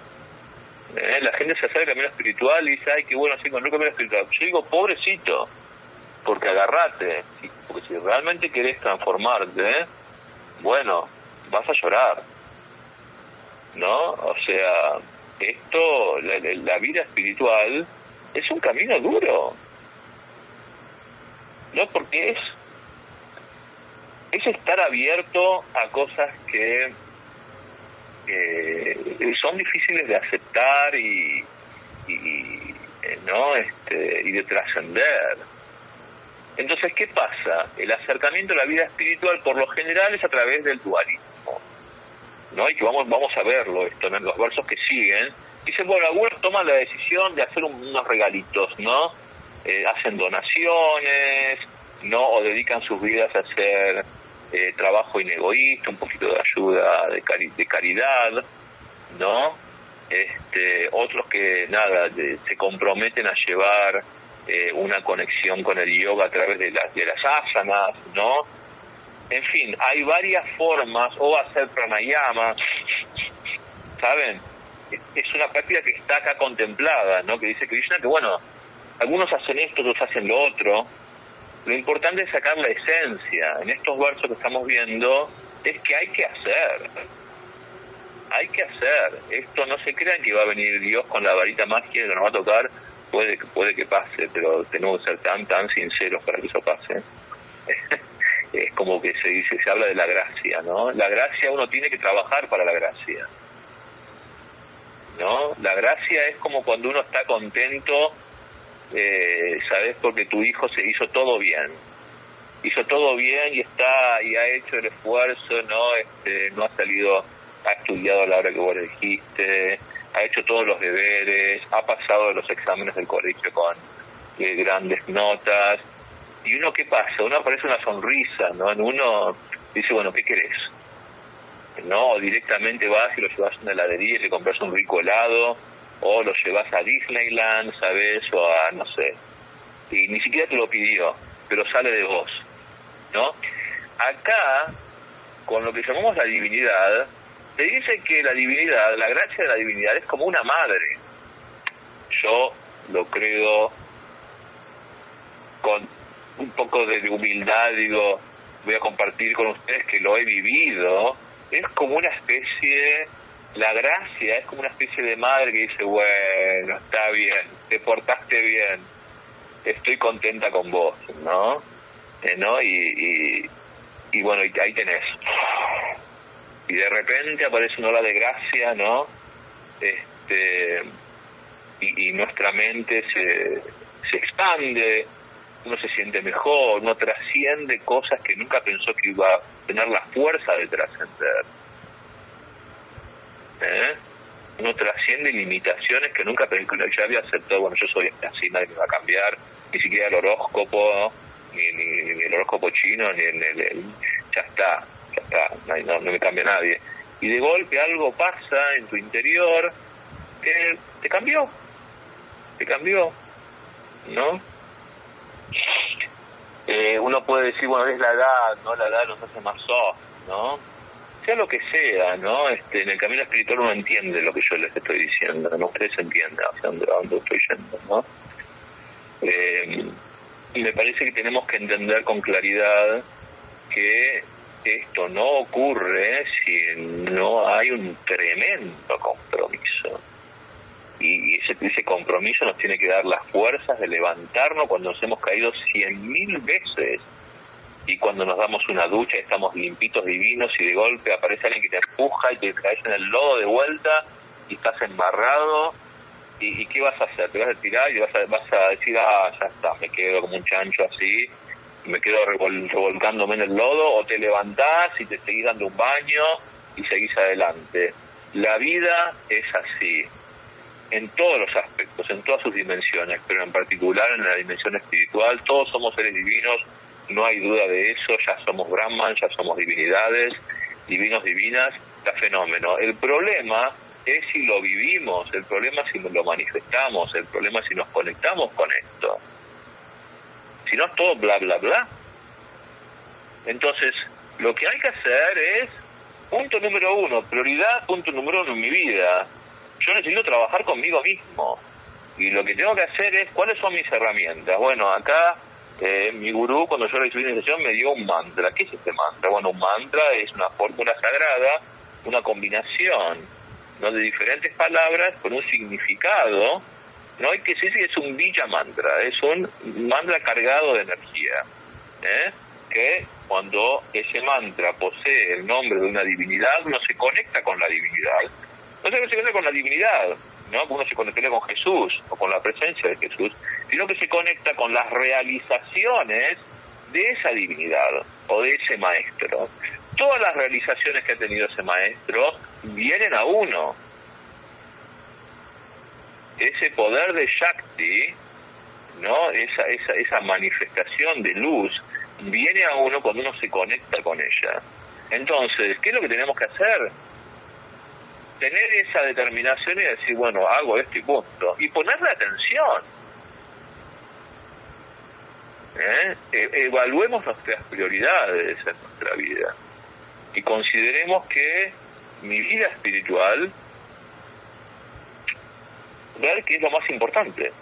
¿Eh? La gente se acerca al camino espiritual y dice, ay, qué bueno, sí, con el camino espiritual. Yo digo, pobrecito, porque agarrate, porque si realmente querés transformarte, ¿eh? bueno, vas a llorar, ¿no? O sea, esto, la, la vida espiritual es un camino duro, ¿no? Porque es es estar abierto a cosas que eh, son difíciles de aceptar y, y no este y de trascender. Entonces, ¿qué pasa? El acercamiento a la vida espiritual por lo general es a través del dualismo, ¿no? Y que vamos vamos a verlo esto en los versos que siguen. Dicen, bueno, algunos toman la decisión de hacer un, unos regalitos, ¿no? Eh, hacen donaciones, ¿no? O dedican sus vidas a hacer eh, trabajo inegoísta, un poquito de ayuda, de, cari- de caridad, ¿no? Este, otros que, nada, de, se comprometen a llevar eh, una conexión con el yoga a través de las, de las asanas, ¿no? En fin, hay varias formas, o hacer pranayama, ¿saben? Es una práctica que está acá contemplada, ¿no? Que dice Krishna que, bueno, algunos hacen esto, otros hacen lo otro. Lo importante es sacar la esencia. En estos versos que estamos viendo, es que hay que hacer. Hay que hacer. Esto no se crean que va a venir Dios con la varita mágica que nos va a tocar. Puede, puede que pase, pero tenemos que ser tan, tan sinceros para que eso pase. Es como que se dice, se habla de la gracia, ¿no? La gracia, uno tiene que trabajar para la gracia, ¿no? La gracia es como cuando uno está contento, eh, ¿sabes? Porque tu hijo se hizo todo bien. Hizo todo bien y está y ha hecho el esfuerzo, ¿no? Este, no ha salido, ha estudiado a la hora que vos le dijiste, ha hecho todos los deberes, ha pasado los exámenes del colegio con eh, grandes notas. Y uno, ¿qué pasa? Uno aparece una sonrisa, ¿no? En uno dice, bueno, ¿qué querés? No, o directamente vas y lo llevas a una heladería y le compras un rico helado, o lo llevas a Disneyland, ¿sabes? O a, no sé, y ni siquiera te lo pidió, pero sale de vos, ¿no? Acá, con lo que llamamos la divinidad, Se dice que la divinidad, la gracia de la divinidad es como una madre. Yo lo creo con un poco de humildad, digo, voy a compartir con ustedes que lo he vivido. Es como una especie, la gracia es como una especie de madre que dice, bueno, está bien, te portaste bien, estoy contenta con vos, ¿no? Eh, ¿no? Y, y, y bueno, y ahí tenés. Y de repente aparece una ola de gracia, ¿no? Este, y, y nuestra mente se, se expande, uno se siente mejor, uno trasciende cosas que nunca pensó que iba a tener la fuerza de trascender. ¿Eh? Uno trasciende limitaciones que nunca pensó, que ya había aceptado, bueno, yo soy así, nadie me va a cambiar, ni siquiera el horóscopo, ni, ni, ni el horóscopo chino, ni el, el, el ya está, ya está, no, no, no me cambia nadie. Y de golpe algo pasa en tu interior que te cambió, te cambió, ¿no? Eh, uno puede decir, bueno, es la edad, ¿no? La edad nos hace más soft, ¿no? Sea lo que sea, ¿no? Este, en el camino espiritual uno entiende lo que yo les estoy diciendo, ¿no? Ustedes entienden hacia dónde, a dónde estoy yendo, ¿no? Eh, y me parece que tenemos que entender con claridad que esto no ocurre si no hay un tremendo compromiso. Y ese, ese compromiso nos tiene que dar las fuerzas de levantarnos cuando nos hemos caído cien mil veces, y cuando nos damos una ducha y estamos limpitos, divinos, y de golpe aparece alguien que te empuja y te caes en el lodo de vuelta y estás embarrado, y, y ¿qué vas a hacer? Te vas a tirar y vas a, vas a decir, ah, ya está, me quedo como un chancho así, me quedo revol, revolcándome en el lodo, o te levantás y te seguís dando un baño y seguís adelante. La vida es así, en todos los aspectos, en todas sus dimensiones, pero en particular en la dimensión espiritual. Todos somos seres divinos, no hay duda de eso, ya somos Brahman, ya somos divinidades, divinos, divinas, está fenómeno. El problema es si lo vivimos, el problema es si lo manifestamos, el problema es si nos conectamos con esto. Si no es todo bla bla bla. Entonces, lo que hay que hacer es, punto número uno, prioridad, punto número uno en mi vida. Yo necesito trabajar conmigo mismo. Y lo que tengo que hacer es, ¿cuáles son mis herramientas? Bueno, acá eh, mi gurú, cuando yo recibí la iniciación, me dio un mantra. ¿Qué es este mantra? Bueno, un mantra es una fórmula sagrada, una combinación, ¿no?, de diferentes palabras con un significado, ¿no? Y que sí, sí es un bija mantra, es un mantra cargado de energía, ¿eh? Que cuando ese mantra posee el nombre de una divinidad, uno se conecta con la divinidad. No se conecta con la divinidad, ¿no? Uno se conecta con Jesús o con la presencia de Jesús, sino que se conecta con las realizaciones de esa divinidad o de ese maestro. Todas las realizaciones que ha tenido ese maestro vienen a uno. Ese poder de Shakti, ¿no? Esa, esa, esa manifestación de luz viene a uno cuando uno se conecta con ella. Entonces, ¿qué es lo que tenemos que hacer? Tener esa determinación y decir, bueno, hago esto y punto. Y ponerle atención. ¿Eh? E- evaluemos nuestras prioridades en nuestra vida. Y consideremos que mi vida espiritual, ver qué es lo más importante.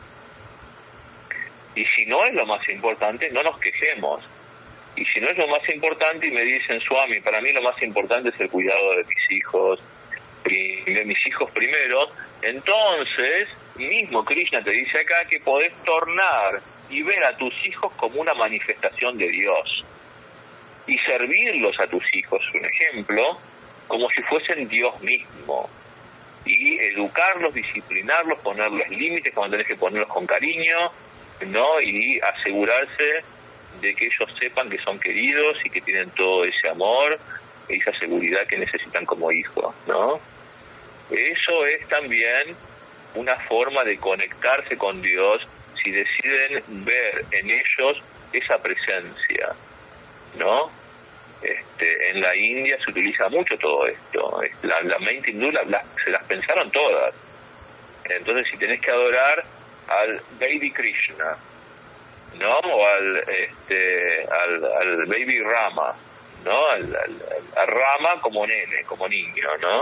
Y si no es lo más importante, no nos quejemos. Y si no es lo más importante y me dicen, Swami, para mí lo más importante es el cuidado de mis hijos, de mis hijos primero, entonces mismo Krishna te dice acá que podés tornar y ver a tus hijos como una manifestación de Dios y servirlos a tus hijos, un ejemplo, como si fuesen Dios mismo, y educarlos, disciplinarlos, ponerles límites cuando tenés que ponerlos con cariño, ¿no? Y asegurarse de que ellos sepan que son queridos y que tienen todo ese amor, esa seguridad que necesitan como hijos, ¿no? Eso es también una forma de conectarse con Dios si deciden ver en ellos esa presencia, ¿no? Este, en la India se utiliza mucho todo esto. La, la mente hindú la, la, se las pensaron todas. Entonces, si tenés que adorar al Baby Krishna, ¿no? O al, este, al, al Baby Rama, ¿no? A la, la, la rama como nene, como niño, ¿no?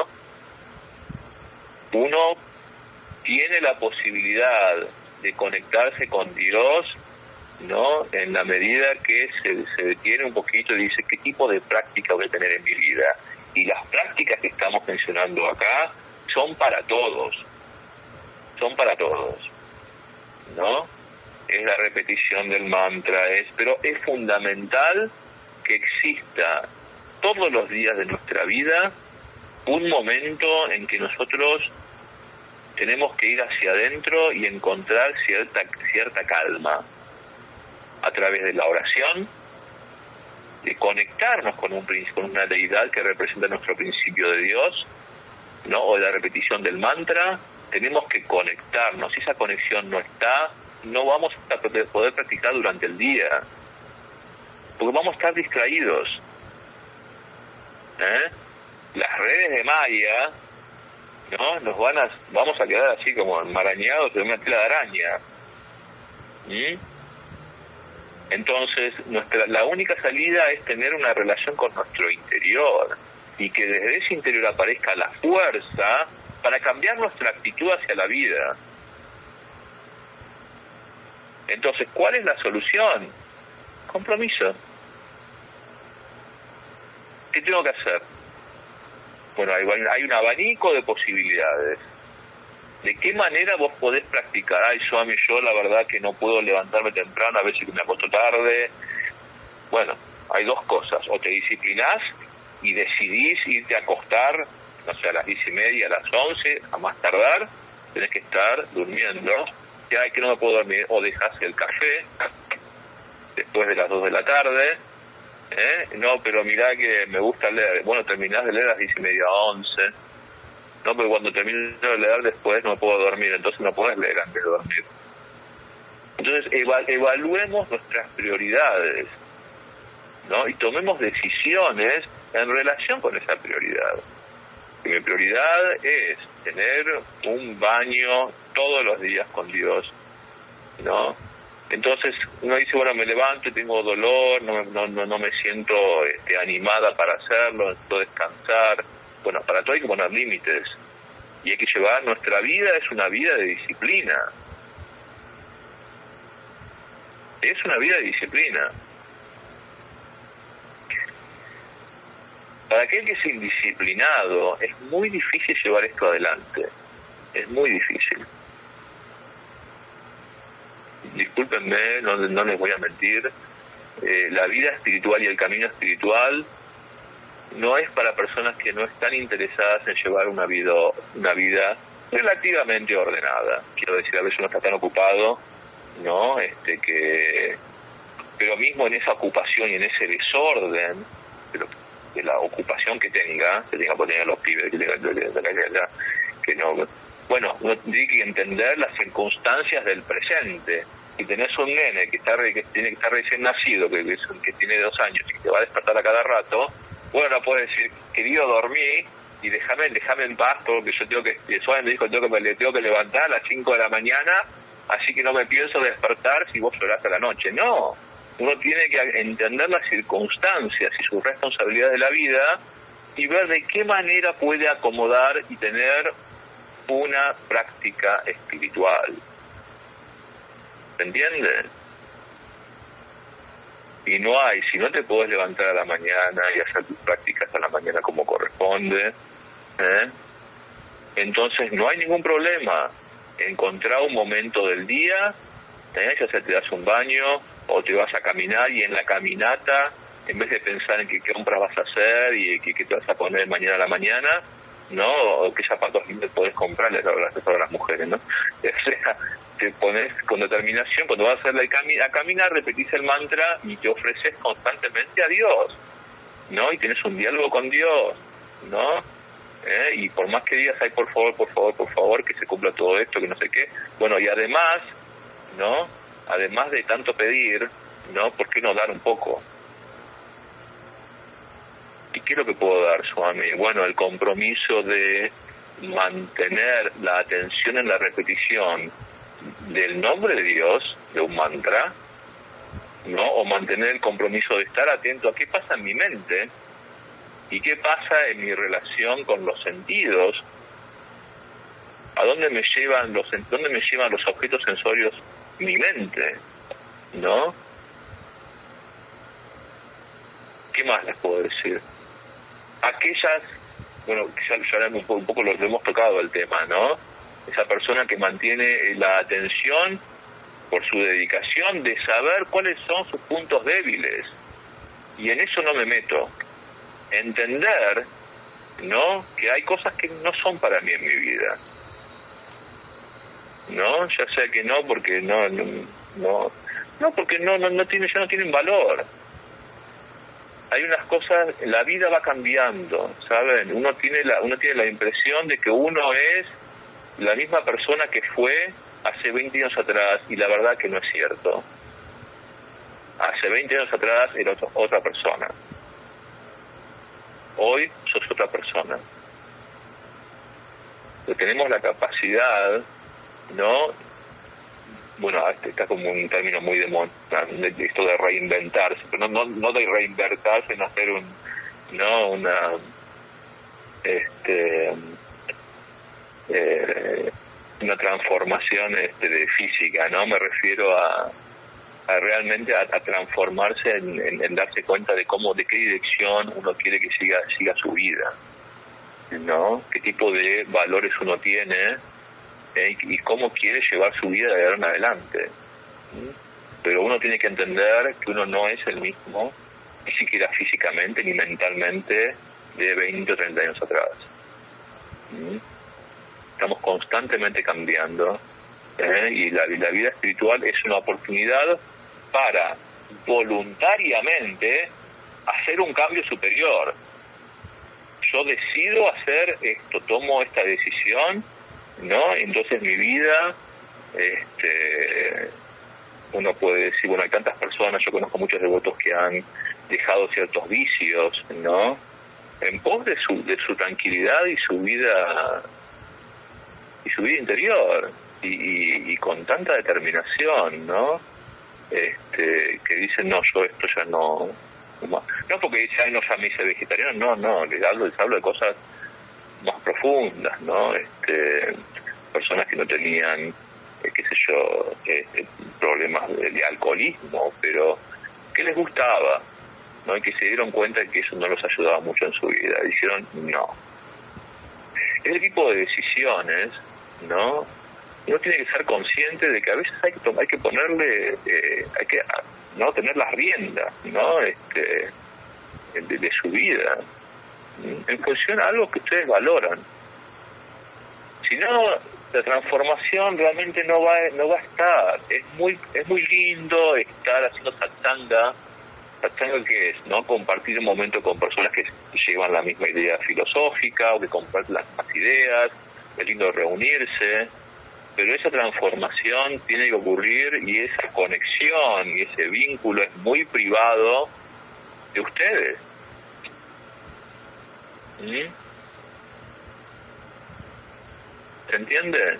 Uno tiene la posibilidad de conectarse con Dios, ¿no? En la medida que se, se detiene un poquito y dice, ¿qué tipo de práctica voy a tener en mi vida? Y las prácticas que estamos mencionando acá son para todos, son para todos, ¿no? Es la repetición del mantra, es, pero es fundamental que exista todos los días de nuestra vida un momento en que nosotros tenemos que ir hacia adentro y encontrar cierta, cierta calma a través de la oración, de conectarnos con, un, con una deidad que representa nuestro principio de Dios, ¿no? O la repetición del mantra. Tenemos que conectarnos. Si esa conexión no está, no vamos a poder practicar durante el día, porque vamos a estar distraídos. ¿Eh? Las redes de Maya, ¿no? Nos van a, vamos a quedar así como enmarañados de una tela de araña. ¿Mm? Entonces, nuestra la única salida es tener una relación con nuestro interior y que desde ese interior aparezca la fuerza para cambiar nuestra actitud hacia la vida. Entonces, ¿cuál es la solución? Compromiso. ¿Qué tengo que hacer? Bueno, hay, hay un abanico de posibilidades. ¿De qué manera vos podés practicar? Ay, Swami, yo la verdad que no puedo levantarme temprano, a veces que me acuesto tarde. Bueno, hay dos cosas. O te disciplinás y decidís irte a acostar, no sé, a las diez y media, a las once, a más tardar, tenés que estar durmiendo. Ya que no me puedo dormir. O dejás el café después de las dos de la tarde. ¿Eh? No, pero mirá que me gusta leer. Bueno, terminás de leer a las diez y media, once. No, pero cuando termino de leer después no puedo dormir, entonces no puedes leer antes de dormir. Entonces eva evaluemos nuestras prioridades, ¿no? Y tomemos decisiones en relación con esa prioridad. Y mi prioridad es tener un baño todos los días con Dios, ¿no? Entonces uno dice, bueno, me levanto y tengo dolor, no, no, no, no me siento este, animada para hacerlo, necesito descansar. Bueno, para todo hay que poner límites. Y hay que llevar, nuestra vida es una vida de disciplina. Es una vida de disciplina. Para aquel que es indisciplinado, es muy difícil llevar esto adelante. Es muy difícil. Discúlpenme, no, no les voy a mentir. Eh, la vida espiritual y el camino espiritual no es para personas que no están interesadas en llevar una vida, una vida relativamente ordenada. Quiero decir, a veces uno está tan ocupado, ¿no? Este que, pero mismo en esa ocupación y en ese desorden de, lo, de la ocupación que tenga, que tenga que tener los pibes, que tenga que no, bueno, uno tiene que entender las circunstancias del presente. Si tenés un nene que está que tiene que estar recién nacido, que, que, que tiene dos años y que va a despertar a cada rato, bueno, puede decir, querido, dormí y déjame déjame en paz porque yo tengo que, Suárez me dijo tengo que me tengo que levantar a las cinco de la mañana, así que no me pienso despertar si vos llorás a la noche. No, uno tiene que entender las circunstancias y sus responsabilidades de la vida y ver de qué manera puede acomodar y tener una práctica espiritual. ¿Se entiende? Y no hay, si no te podés levantar a la mañana y hacer tus prácticas a la mañana como corresponde, ¿eh? Entonces no hay ningún problema. Encontrar un momento del día, ¿eh? Ya sea te das un baño o te vas a caminar y en la caminata, en vez de pensar en qué compras vas a hacer y qué, qué te vas a poner mañana a la mañana, ¿no? O qué zapatos lindos podés comprarles ahora a las mujeres, ¿no? O sea, te pones con determinación, cuando vas a hacer la cami a caminar, repetís el mantra y te ofreces constantemente a Dios, ¿no? Y tienes un diálogo con Dios, ¿no? ¿Eh? Y por más que digas, ay, por favor, por favor, por favor, que se cumpla todo esto, que no sé qué, bueno, y además, ¿no? Además de tanto pedir, ¿no? ¿Por qué no dar un poco? ¿Y qué es lo que puedo dar, Swami? Bueno, el compromiso de mantener la atención en la repetición del nombre de Dios, de un mantra, ¿no? O mantener el compromiso de estar atento a qué pasa en mi mente y qué pasa en mi relación con los sentidos, a dónde me llevan los dónde me llevan los objetos sensorios mi mente, ¿no? ¿Qué más les puedo decir? Aquellas, bueno, ya, ya un, poco, un poco lo hemos tocado el tema, ¿no? Esa persona que mantiene la atención por su dedicación de saber cuáles son sus puntos débiles, y en eso no me meto. Entender, ¿no?, que hay cosas que no son para mí en mi vida, ¿no? Ya sea que no, porque no, no, no, no porque no, no, no tiene, ya no tienen valor. Hay unas cosas, la vida va cambiando, ¿saben? Uno tiene la, uno tiene la impresión de que uno es la misma persona que fue hace veinte años atrás, y la verdad que no es cierto. Hace veinte años atrás era otro, otra persona. Hoy sos otra persona. Pero tenemos la capacidad, ¿no? Bueno, este está como un término muy de moda, esto de reinventarse, pero no, no, no de reinventarse en hacer un, no, una, este, eh, una transformación este, de física, ¿no? Me refiero a, a realmente a, a transformarse en, en, en darse cuenta de cómo, de qué dirección uno quiere que siga, siga su vida, ¿no? Qué tipo de valores uno tiene, ¿eh? Y cómo quiere llevar su vida de ahora en adelante. ¿Mm? Pero uno tiene que entender que uno no es el mismo, ni siquiera físicamente ni mentalmente, de veinte o treinta años atrás. ¿Mm? Estamos constantemente cambiando, ¿eh? y, la, y la vida espiritual es una oportunidad para voluntariamente hacer un cambio superior. Yo decido hacer esto, tomo esta decisión, ¿no? Entonces mi vida, este, uno puede decir, bueno, hay tantas personas, yo conozco muchos devotos que han dejado ciertos vicios, ¿no? En pos de su, de su tranquilidad y su vida y su vida interior, y, y, y con tanta determinación, ¿no? Este, que dicen, no, yo esto ya no, no, no porque dicen, ay, no, ya me hice vegetariano, no, no, les hablo, les hablo de cosas más profundas, ¿no? Este, personas que no tenían, eh, qué sé yo, este, problemas de, de alcoholismo, pero que les gustaba, ¿no? Y que se dieron cuenta de que eso no los ayudaba mucho en su vida. Dijeron, no. Ese tipo de decisiones, ¿no? Uno tiene que ser consciente de que a veces hay que hay que ponerle, eh, hay que, no, tener las riendas, ¿no? Este, de, de su vida, en función a algo que ustedes valoran. Si no, la transformación realmente no va no va a estar. Es muy es muy lindo estar haciendo satsanga. Satsanga, ¿qué es? ¿No? Compartir un momento con personas que llevan la misma idea filosófica o que comparten las mismas ideas. Es lindo reunirse, pero esa transformación tiene que ocurrir, y esa conexión y ese vínculo es muy privado de ustedes. ¿Mm? ¿Se entiende?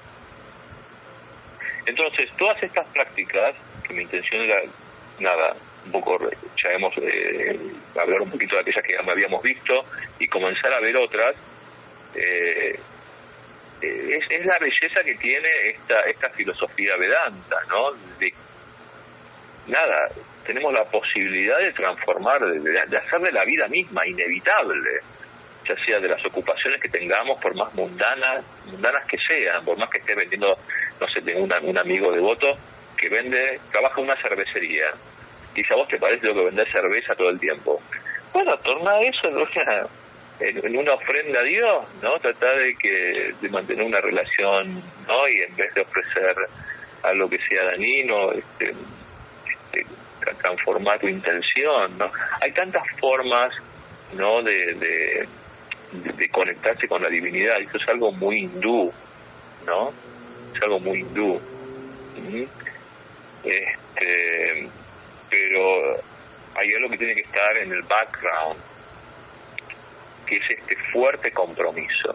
Entonces, todas estas prácticas, que mi intención era, nada, un poco, ya hemos, eh, hablar un poquito de aquellas que ya me habíamos visto y comenzar a ver otras, eh, es, es la belleza que tiene esta esta filosofía Vedanta, ¿no? De, nada, tenemos la posibilidad de transformar, de, de hacer de la vida misma inevitable, ya sea de las ocupaciones que tengamos, por más mundanas mundanas que sean, por más que esté vendiendo, no sé, tengo una, un amigo devoto que vende, trabaja en una cervecería, y dice, ¿a vos te parece lo que vender cerveza todo el tiempo? Bueno, torna eso en una, en, en una ofrenda a Dios, ¿no? Tratar de que de mantener una relación, ¿no? Y en vez de ofrecer algo que sea dañino, este, este, transformar tu intención, ¿no? Hay tantas formas, ¿no? de, de De, de conectarse con la divinidad. Eso es algo muy hindú, ¿no? Es algo muy hindú. ¿Mm? Este, pero hay algo que tiene que estar en el background, que es este fuerte compromiso,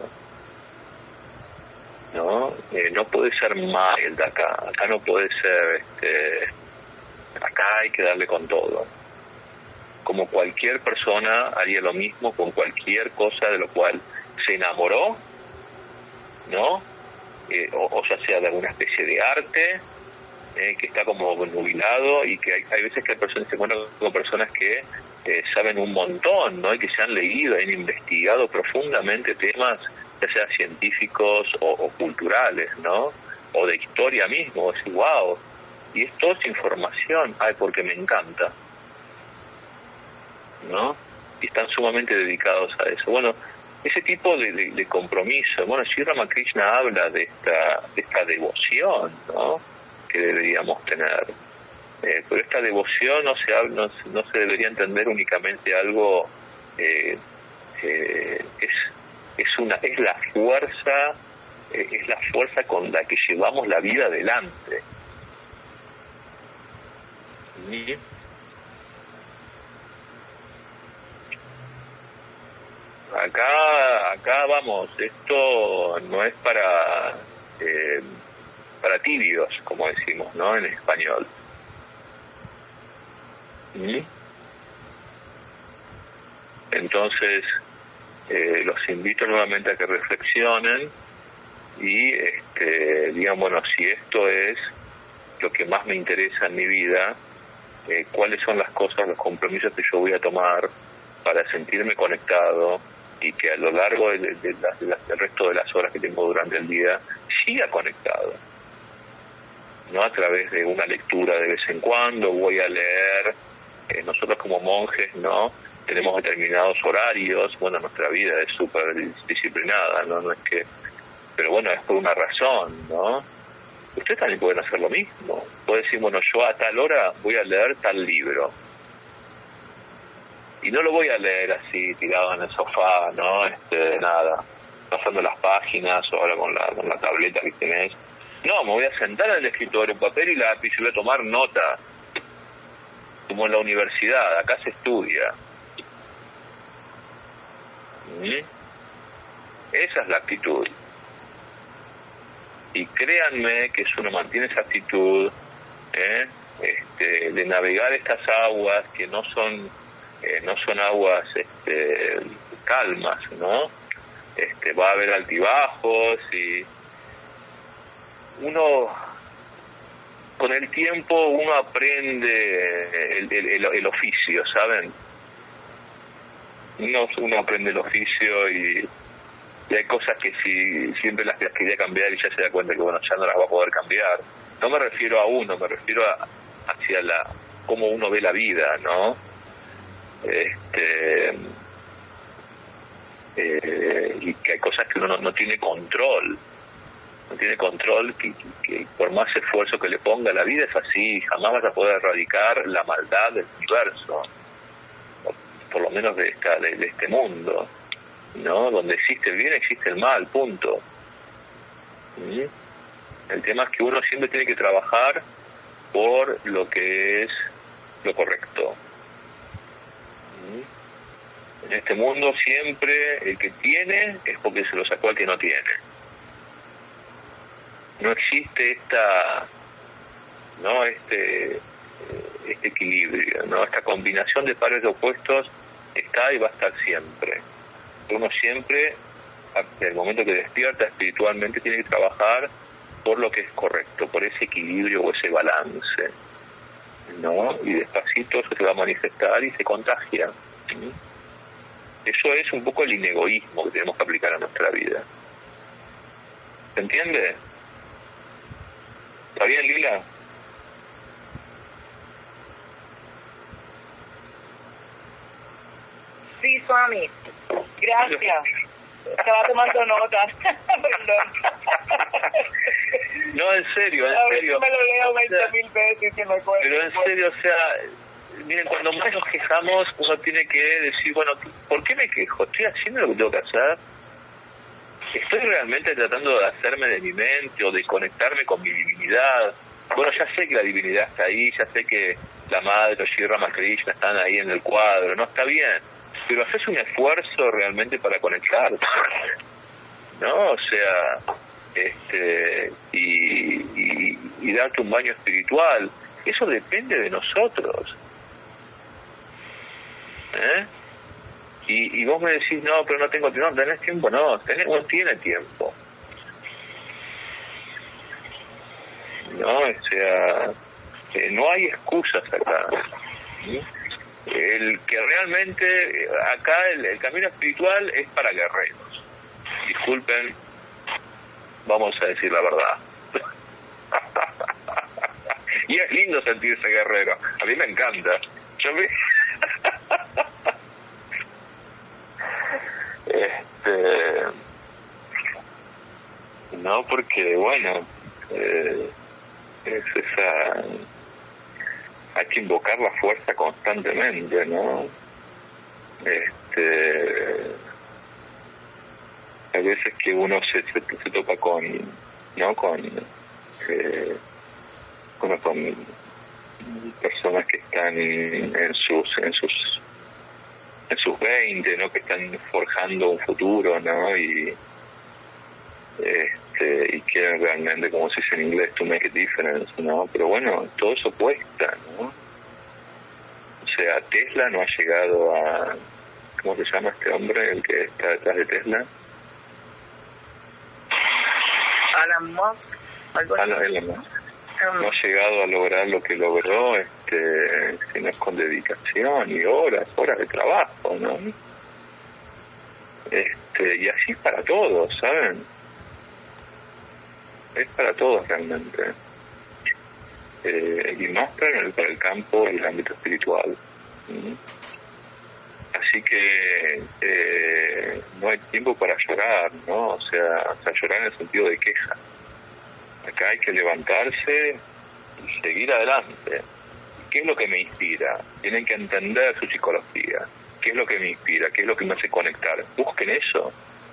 ¿no? Eh, no puede ser mild acá, acá no puede ser, este, acá hay que darle con todo. Como cualquier persona haría lo mismo con cualquier cosa de lo cual se enamoró, ¿no? Eh, o, o ya sea de alguna especie de arte, eh, que está como nubilado, y que hay, hay veces que hay personas, se encuentran con personas que eh, saben un montón, ¿no? Y que se han leído, han investigado profundamente temas, ya sea científicos o, o culturales, ¿no? O de historia mismo, es wow. Y esto es información, ay, porque me encanta, ¿no? Y están sumamente dedicados a eso. Bueno, ese tipo de, de, de compromiso, bueno, Sri Ramakrishna habla de esta, de esta devoción, ¿no? Que deberíamos tener. Eh, pero esta devoción no se, no, no se debería entender únicamente algo, eh, eh, es, es, una, es la fuerza, eh, es la fuerza con la que llevamos la vida adelante. ¿Sí? Acá, acá vamos, esto no es para eh, para tibios, como decimos, ¿no? En español. ¿Mm? Entonces, eh, los invito nuevamente a que reflexionen y este, digan, bueno, si esto es lo que más me interesa en mi vida, eh, cuáles son las cosas, los compromisos que yo voy a tomar para sentirme conectado y que a lo largo de, de, de la, de la, del resto de las horas que tengo durante el día siga conectado, no a través de una lectura de vez en cuando. Voy a leer, eh, nosotros como monjes, ¿no? Tenemos determinados horarios, bueno, nuestra vida es súper disciplinada, ¿no? No es que, pero bueno, es por una razón, ¿no? Ustedes también pueden hacer lo mismo. Pueden decir, bueno, yo a tal hora voy a leer tal libro. Y no lo voy a leer así, tirado en el sofá, ¿no? Este, nada, pasando las páginas o ahora con la, con la tableta que tenés. No, me voy a sentar en el escritorio, papel y lápiz, y voy a tomar nota. Como en la universidad, acá se estudia. ¿Mm? Esa es la actitud. Y créanme que si uno mantiene esa actitud, ¿eh? este, de navegar estas aguas que no son eh, no son aguas este, calmas, ¿no? Este, va a haber altibajos y uno con el tiempo uno aprende el, el, el, el oficio, ¿saben? Uno, uno aprende el oficio y, y hay cosas que si siempre las, las quería cambiar y ya se da cuenta que bueno, ya no las va a poder cambiar. No me refiero a uno, me refiero a, hacia la cómo uno ve la vida, ¿no? Este, eh, y que hay cosas que uno no, no tiene control, no tiene control, que, que, que por más esfuerzo que le ponga, la vida es así, jamás vas a poder erradicar la maldad del universo, por lo menos de esta de, de este mundo, ¿no? Donde existe el bien, existe el mal, punto. ¿Mm? El tema es que uno siempre tiene que trabajar por lo que es lo correcto. ¿Mm? En este mundo siempre el que tiene es porque se lo sacó al que no tiene. No existe esta, no este, este equilibrio, no, esta combinación de pares de opuestos está y va a estar siempre. Uno siempre, hasta el momento que despierta espiritualmente, tiene que trabajar por lo que es correcto, por ese equilibrio o ese balance, ¿no? Y despacito eso se va a manifestar y se contagia. ¿Sí? Eso es un poco el inegoísmo que tenemos que aplicar a nuestra vida. ¿Se entiende? ¿Está bien, Lila? Sí, Swami. Gracias. Estaba tomando notas. Perdón. No, en serio, en A ver serio. si me lo leo veinte O sea, mil veces y se me acuerdo. pero en serio, o sea, miren, cuando más nos quejamos, uno tiene que decir, bueno, ¿por qué me quejo? ¿Estoy haciendo lo que tengo que hacer? ¿Estoy realmente tratando de hacerme de mi mente o de conectarme con mi divinidad? Bueno, ya sé que la divinidad está ahí, ya sé que la madre o Sri Ramakrishna están ahí en el cuadro, ¿no? Está bien, pero haces un esfuerzo realmente para conectarte, ¿no? O sea, este y, y, y darte un baño espiritual. Eso depende de nosotros. ¿Eh? Y, y vos me decís, no, pero no tengo tiempo. No, ¿tenés tiempo? No, tenés, uno tiene tiempo. No, o sea, eh, no hay excusas acá. ¿Sí? El que realmente, acá el, el camino espiritual es para guerreros. Disculpen, vamos a decir la verdad. Y es lindo sentirse guerrero. A mí me encanta. Yo me... este... No, porque, bueno, eh, es esa... Hay que invocar la fuerza constantemente, ¿no? Este... A veces que uno se, se, se topa con, ¿no? Con... Eh, con, con personas que están en sus en sus en sus veinte, ¿no? Que están forjando un futuro, ¿no? Y este y quieren realmente, como se dice en inglés, to make a difference, ¿no? Pero bueno, todo eso cuesta, ¿no? O sea, Tesla no ha llegado a... ¿Cómo se llama este hombre, el que está detrás de Tesla? Alan Musk. Alan, Alan Musk. No ha llegado a lograr lo que logró, este, sino es con dedicación y horas, horas de trabajo, ¿no? Este, y así es para todos, ¿saben? Es para todos realmente. Eh, y más para el, para el campo y el ámbito espiritual. ¿Mm? Así que eh, no hay tiempo para llorar, ¿no? O sea, o sea, llorar en el sentido de queja. Acá hay que levantarse y seguir adelante. ¿Qué es lo que me inspira? Tienen que entender su psicología. ¿Qué es lo que me inspira? ¿Qué es lo que me hace conectar? Busquen eso.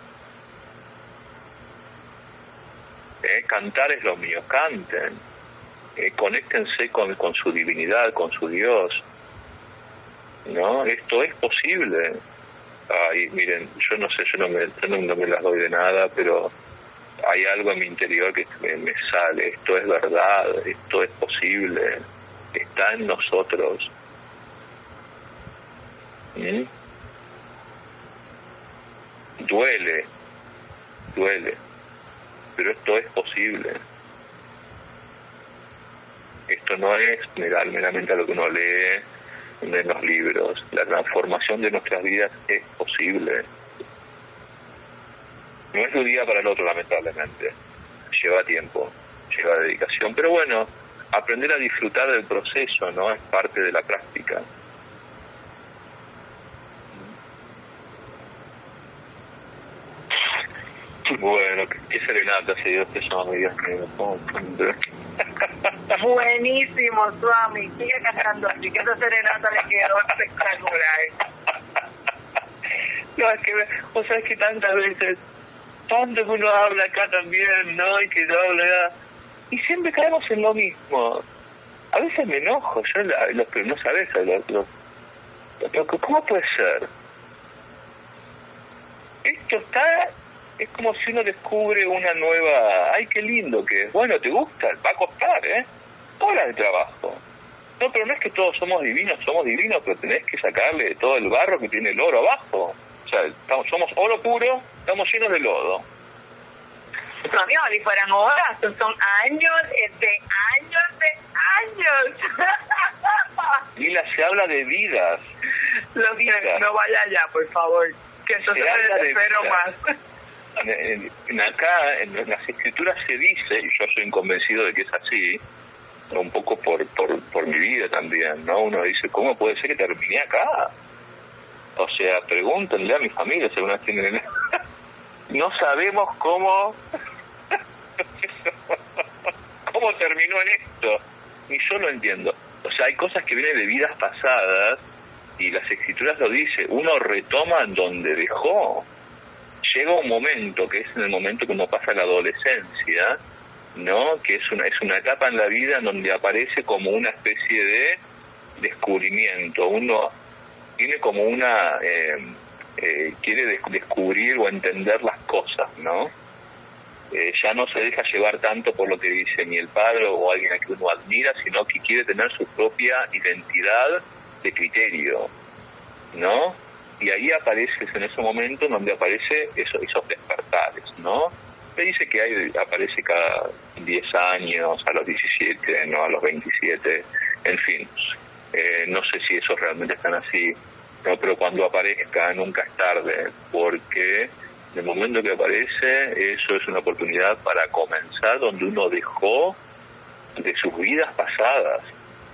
Eh, cantar es lo mío, canten. Eh, conéctense con, con su divinidad, con su Dios. ¿No? Esto es posible. Ay, miren, yo no sé, yo no me, yo no, no me las doy de nada, pero hay algo en mi interior que me, me sale. Esto es verdad, esto es posible, está en nosotros. ¿Mm? Duele, duele, pero esto es posible. Esto no es meramente a lo que uno lee en los libros. La transformación de nuestras vidas es posible. No es de un día para el otro, lamentablemente. Lleva tiempo, lleva dedicación. Pero bueno, aprender a disfrutar del proceso, ¿no? Es parte de la práctica. Bueno, qué, qué serenata, si Dios te llama, Dios mío. Buenísimo, Swami. Sigue cantando así, que esa serenata le quedó espectacular. No, es que, o sea, es que tantas veces, tanto que uno habla acá también, ¿no? Y que yo habla, y siempre caemos en lo mismo. A veces me enojo, yo la, los que no sabes, los, los, los, ¿cómo puede ser? Esto está, es como si uno descubre una nueva, ay, qué lindo que es. Bueno, ¿te gusta? Va a costar, ¿eh? Horas de trabajo. No, pero no es que todos somos divinos, somos divinos, pero tenés que sacarle todo el barro que tiene el oro abajo. O sea, estamos, somos oro puro, estamos llenos de lodo. Swami, y fueran horas, son años, de años, de años. Lila, se habla de vidas. Lo que no vaya allá, por favor, que entonces me desespero más. En, en acá, en las escrituras se dice, y yo soy convencido de que es así, un poco por, por, por mi vida también, ¿no? Uno dice, ¿cómo puede ser que terminé acá? O sea, pregúntenle a mi familia si alguna vez tienen... No sabemos cómo... cómo terminó en esto. Ni yo lo entiendo. O sea, hay cosas que vienen de vidas pasadas y las escrituras lo dicen. Uno retoma donde dejó. Llega un momento, que es en el momento que uno pasa la adolescencia, ¿no? Que es una, es una etapa en la vida en donde aparece como una especie de descubrimiento. Uno tiene como una... Eh, eh, quiere des- descubrir o entender las cosas, ¿no? eh, ya no se deja llevar tanto por lo que dice ni el padre o alguien a que uno admira, sino que quiere tener su propia identidad de criterio, ¿no? Y ahí aparece, en ese momento donde aparece eso, esos despertares, ¿no? Me dice que hay, aparece cada diez años, a los diecisiete, no a los veintisiete, en fin. Eh, no sé si eso realmente están así, no, pero cuando aparezca nunca es tarde, porque en el momento que aparece, eso es una oportunidad para comenzar donde uno dejó de sus vidas pasadas.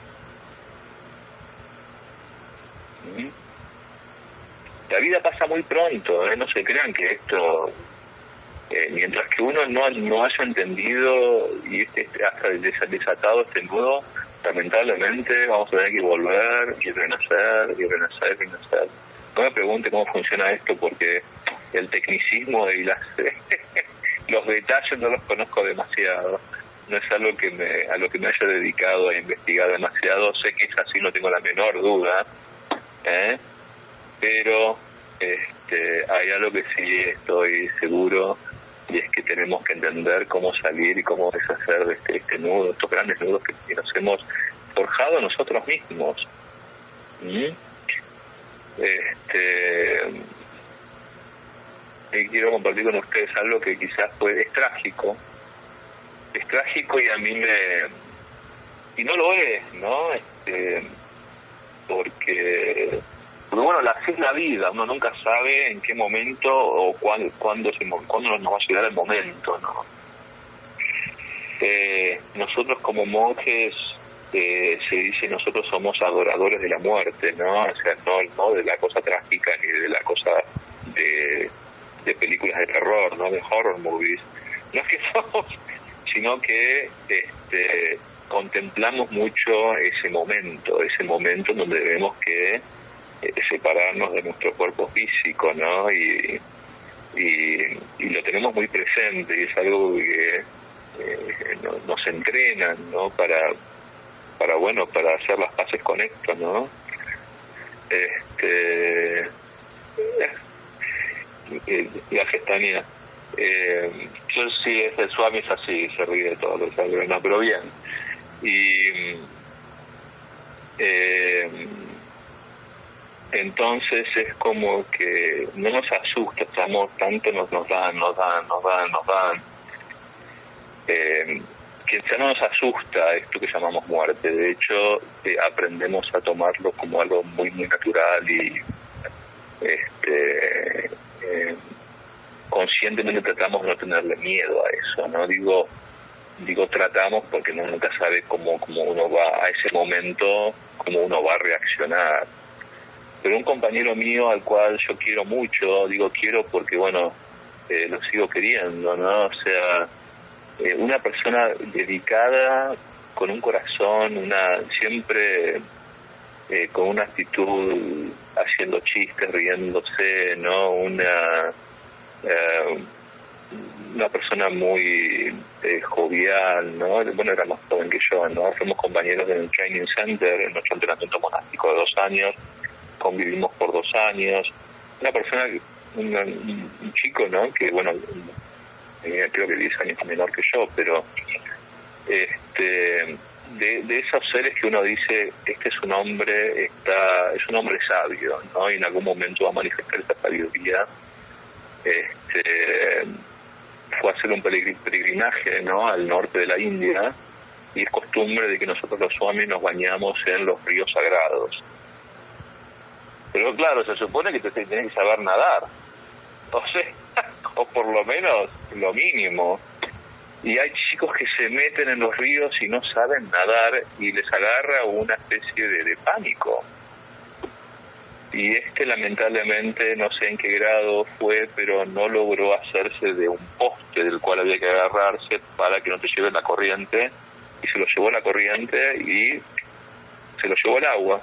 ¿Mm? La vida pasa muy pronto, ¿eh? No se crean que esto, eh, mientras que uno no, no haya entendido y este, este hasta desatado este nudo, lamentablemente vamos a tener que volver y renacer y renacer y renacer. No me pregunte cómo funciona esto, porque el tecnicismo y las los detalles no los conozco demasiado. No es algo que me a lo que me haya dedicado a investigar demasiado. Sé que es así, no tengo la menor duda, ¿eh? Pero este, hay algo que sí estoy seguro, y es que tenemos que entender cómo salir y cómo deshacer de este, este nudo, estos grandes nudos que, que nos hemos forjado nosotros mismos. ¿Mm? Este, y quiero compartir con ustedes algo que quizás puede, es trágico, es trágico y a mí me, y no lo es, ¿no? Este, porque Porque bueno, la, así es la vida, uno nunca sabe en qué momento o cuándo, cuándo, se, cuándo nos va a llegar el momento, ¿no? Eh, nosotros como monjes, eh, se dice, nosotros somos adoradores de la muerte, ¿no? O sea, no, no de la cosa trágica ni de la cosa de, de películas de terror, ¿no? De horror movies. No es que somos, sino que este, contemplamos mucho ese momento, ese momento en donde vemos que Eh, separarnos de nuestro cuerpo físico, ¿no? Y, y, y lo tenemos muy presente, y es algo que eh, no, nos entrenan, ¿no? Para, para, bueno, para hacer las paces con esto, ¿no? Este... Eh, la gestania. Eh, yo sí, es el Swami es así, se ríe de todo, lo sabe, no, pero bien. Y... Eh, entonces es como que no nos asusta, estamos tanto nos nos dan, nos dan, nos dan, nos dan, eh, que ya no nos asusta esto que llamamos muerte. De hecho, eh, aprendemos a tomarlo como algo muy muy natural y este eh, conscientemente tratamos de no tenerle miedo a eso, no digo digo tratamos porque uno nunca sabe cómo cómo uno va a ese momento, cómo uno va a reaccionar. Pero un compañero mío al cual yo quiero mucho, digo quiero porque, bueno, eh, lo sigo queriendo, ¿no? O sea, eh, una persona dedicada, con un corazón, una siempre eh, con una actitud, haciendo chistes, riéndose, ¿no? Una, eh, una persona muy eh, jovial, ¿no? Bueno, era más joven que yo, ¿no? Fuimos compañeros en el Training Center, en nuestro entrenamiento monástico de dos años. Convivimos por dos años, una persona, un, un chico, ¿no? Que, bueno, tenía creo que diez años menor que yo, pero este de, de esos seres que uno dice, este es un hombre, está es un hombre sabio, ¿no? Y en algún momento va a manifestar esa sabiduría. Este, fue a hacer un peregrinaje, ¿no? Al norte de la India, y es costumbre de que nosotros los swamis nos bañamos en los ríos sagrados. Pero claro, se supone que te tenés que saber nadar, o sea, o por lo menos lo mínimo. Y hay chicos que se meten en los ríos y no saben nadar y les agarra una especie de, de pánico. Y este lamentablemente, no sé en qué grado fue, pero no logró hacerse de un poste del cual había que agarrarse para que no te lleve la corriente, y se lo llevó la corriente y se lo llevó el agua.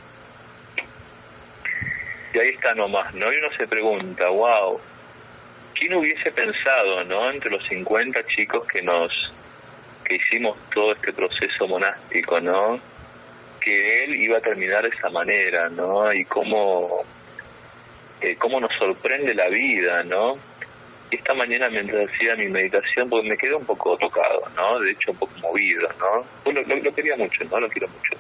Y ahí está nomás, ¿no? Y uno se pregunta, wow, ¿quién hubiese pensado, ¿no? Entre los cincuenta chicos que nos, que hicimos todo este proceso monástico, ¿no? Que él iba a terminar de esa manera, ¿no? Y cómo, eh, cómo nos sorprende la vida, ¿no? Y esta mañana mientras hacía mi meditación, porque me quedé un poco tocado, ¿no? De hecho un poco movido, ¿no? Pues lo, lo, lo quería mucho, ¿no? Lo quiero mucho.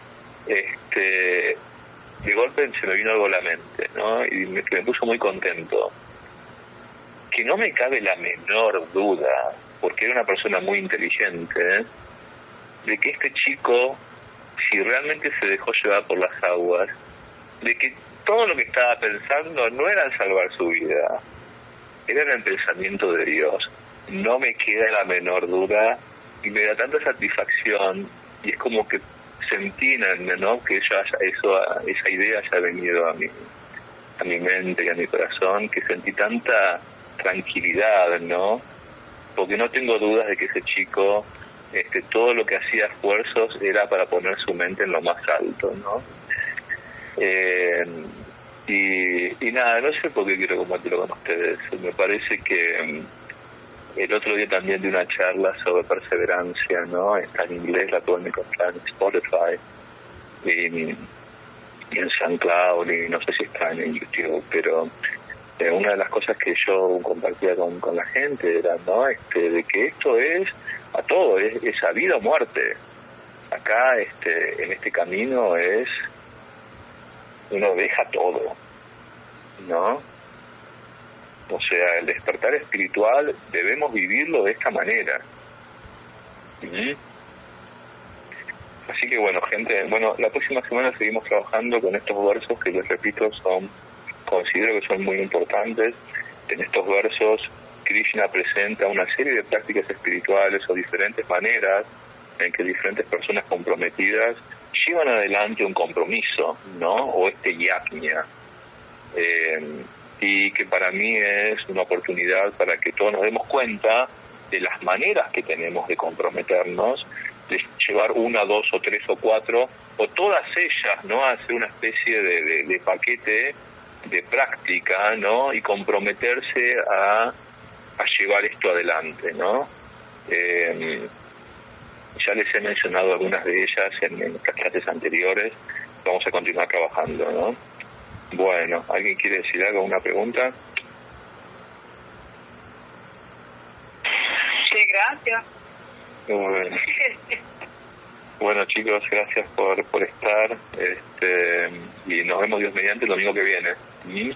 Este, de golpe se me vino algo a la mente, ¿no? Y me, me puso muy contento. Que no me cabe la menor duda, porque era una persona muy inteligente, ¿eh? De que este chico, si realmente se dejó llevar por las aguas, de que todo lo que estaba pensando no era en salvar su vida, era en el pensamiento de Dios. No me queda la menor duda y me da tanta satisfacción, y es como que sentí, ¿no?, que ella, eso, esa idea haya venido a mi, a mi mente y a mi corazón, que sentí tanta tranquilidad, ¿no? Porque no tengo dudas de que ese chico, este, todo lo que hacía esfuerzos era para poner su mente en lo más alto, ¿no? Eh, y, y nada, no sé por qué quiero compartirlo con ustedes. Me parece que el otro día también di una charla sobre perseverancia, ¿no? Está en inglés, la pueden encontrar en Spotify y, y en SoundCloud, y no sé si está en YouTube, pero eh, una de las cosas que yo compartía con, con la gente era, ¿no?, este, de que esto es a todo, es, es a vida o muerte. Acá, este, en este camino es, uno deja todo, ¿no? O sea, el despertar espiritual debemos vivirlo de esta manera. ¿Mm? Así que bueno, gente, bueno, la próxima semana seguimos trabajando con estos versos que, les repito, son, considero que son muy importantes. En estos versos Krishna presenta una serie de prácticas espirituales o diferentes maneras en que diferentes personas comprometidas llevan adelante un compromiso, ¿no? O este yajna. Eh, y que para mí es una oportunidad para que todos nos demos cuenta de las maneras que tenemos de comprometernos, de llevar una, dos o tres o cuatro, o todas ellas, ¿no?, a hacer una especie de, de, de paquete de práctica, ¿no?, y comprometerse a, a llevar esto adelante, ¿no? Eh, ya les he mencionado algunas de ellas en, en las clases anteriores, vamos a continuar trabajando, ¿no? Bueno, ¿alguien quiere decir algo, una pregunta? Sí, gracias. Bueno, bueno chicos, gracias por por estar, este, y nos vemos Dios mediante el domingo que viene. ¿Mm?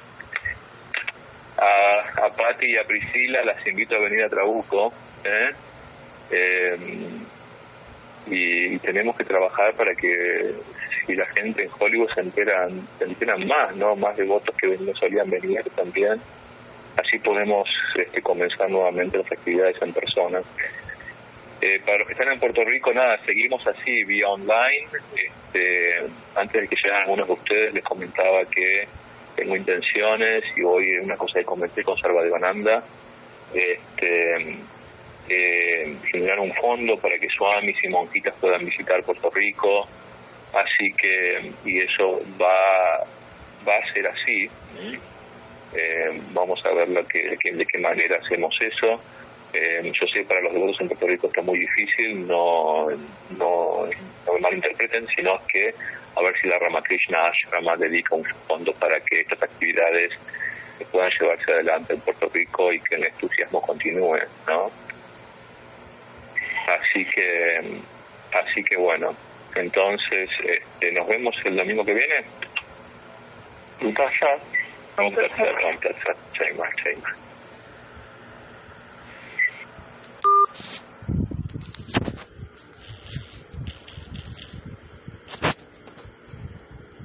A, a Pati y a Priscila las invito a venir a Trabuco, ¿eh? Eh, y, y tenemos que trabajar para que, si la gente en Hollywood se enteran, se enteran más, ¿no?, más devotos que no solían venir también, así podemos este, comenzar nuevamente las actividades en persona. Eh, para los que están en Puerto Rico, nada, seguimos así, vía online. Este, antes de que llegaran algunos de ustedes, les comentaba que tengo intenciones, y hoy una cosa que comenté con Sarvadevananda, este, eh, generar un fondo para que swamis y monjitas puedan visitar Puerto Rico. Así que, y eso va va a ser así. ¿Mm? Eh, vamos a ver lo que, de, qué, de qué manera hacemos eso. Eh, yo sé, para los devotos en Puerto Rico está muy difícil, no, no, no me malinterpreten, sino que a ver si la Ramakrishna Ashrama dedica un fondo para que estas actividades puedan llevarse adelante en Puerto Rico y que el entusiasmo continúe, ¿no? Así que, así que bueno, entonces este, nos vemos el domingo que viene. Un taza, un taza, un taza, Chaima, Chaima.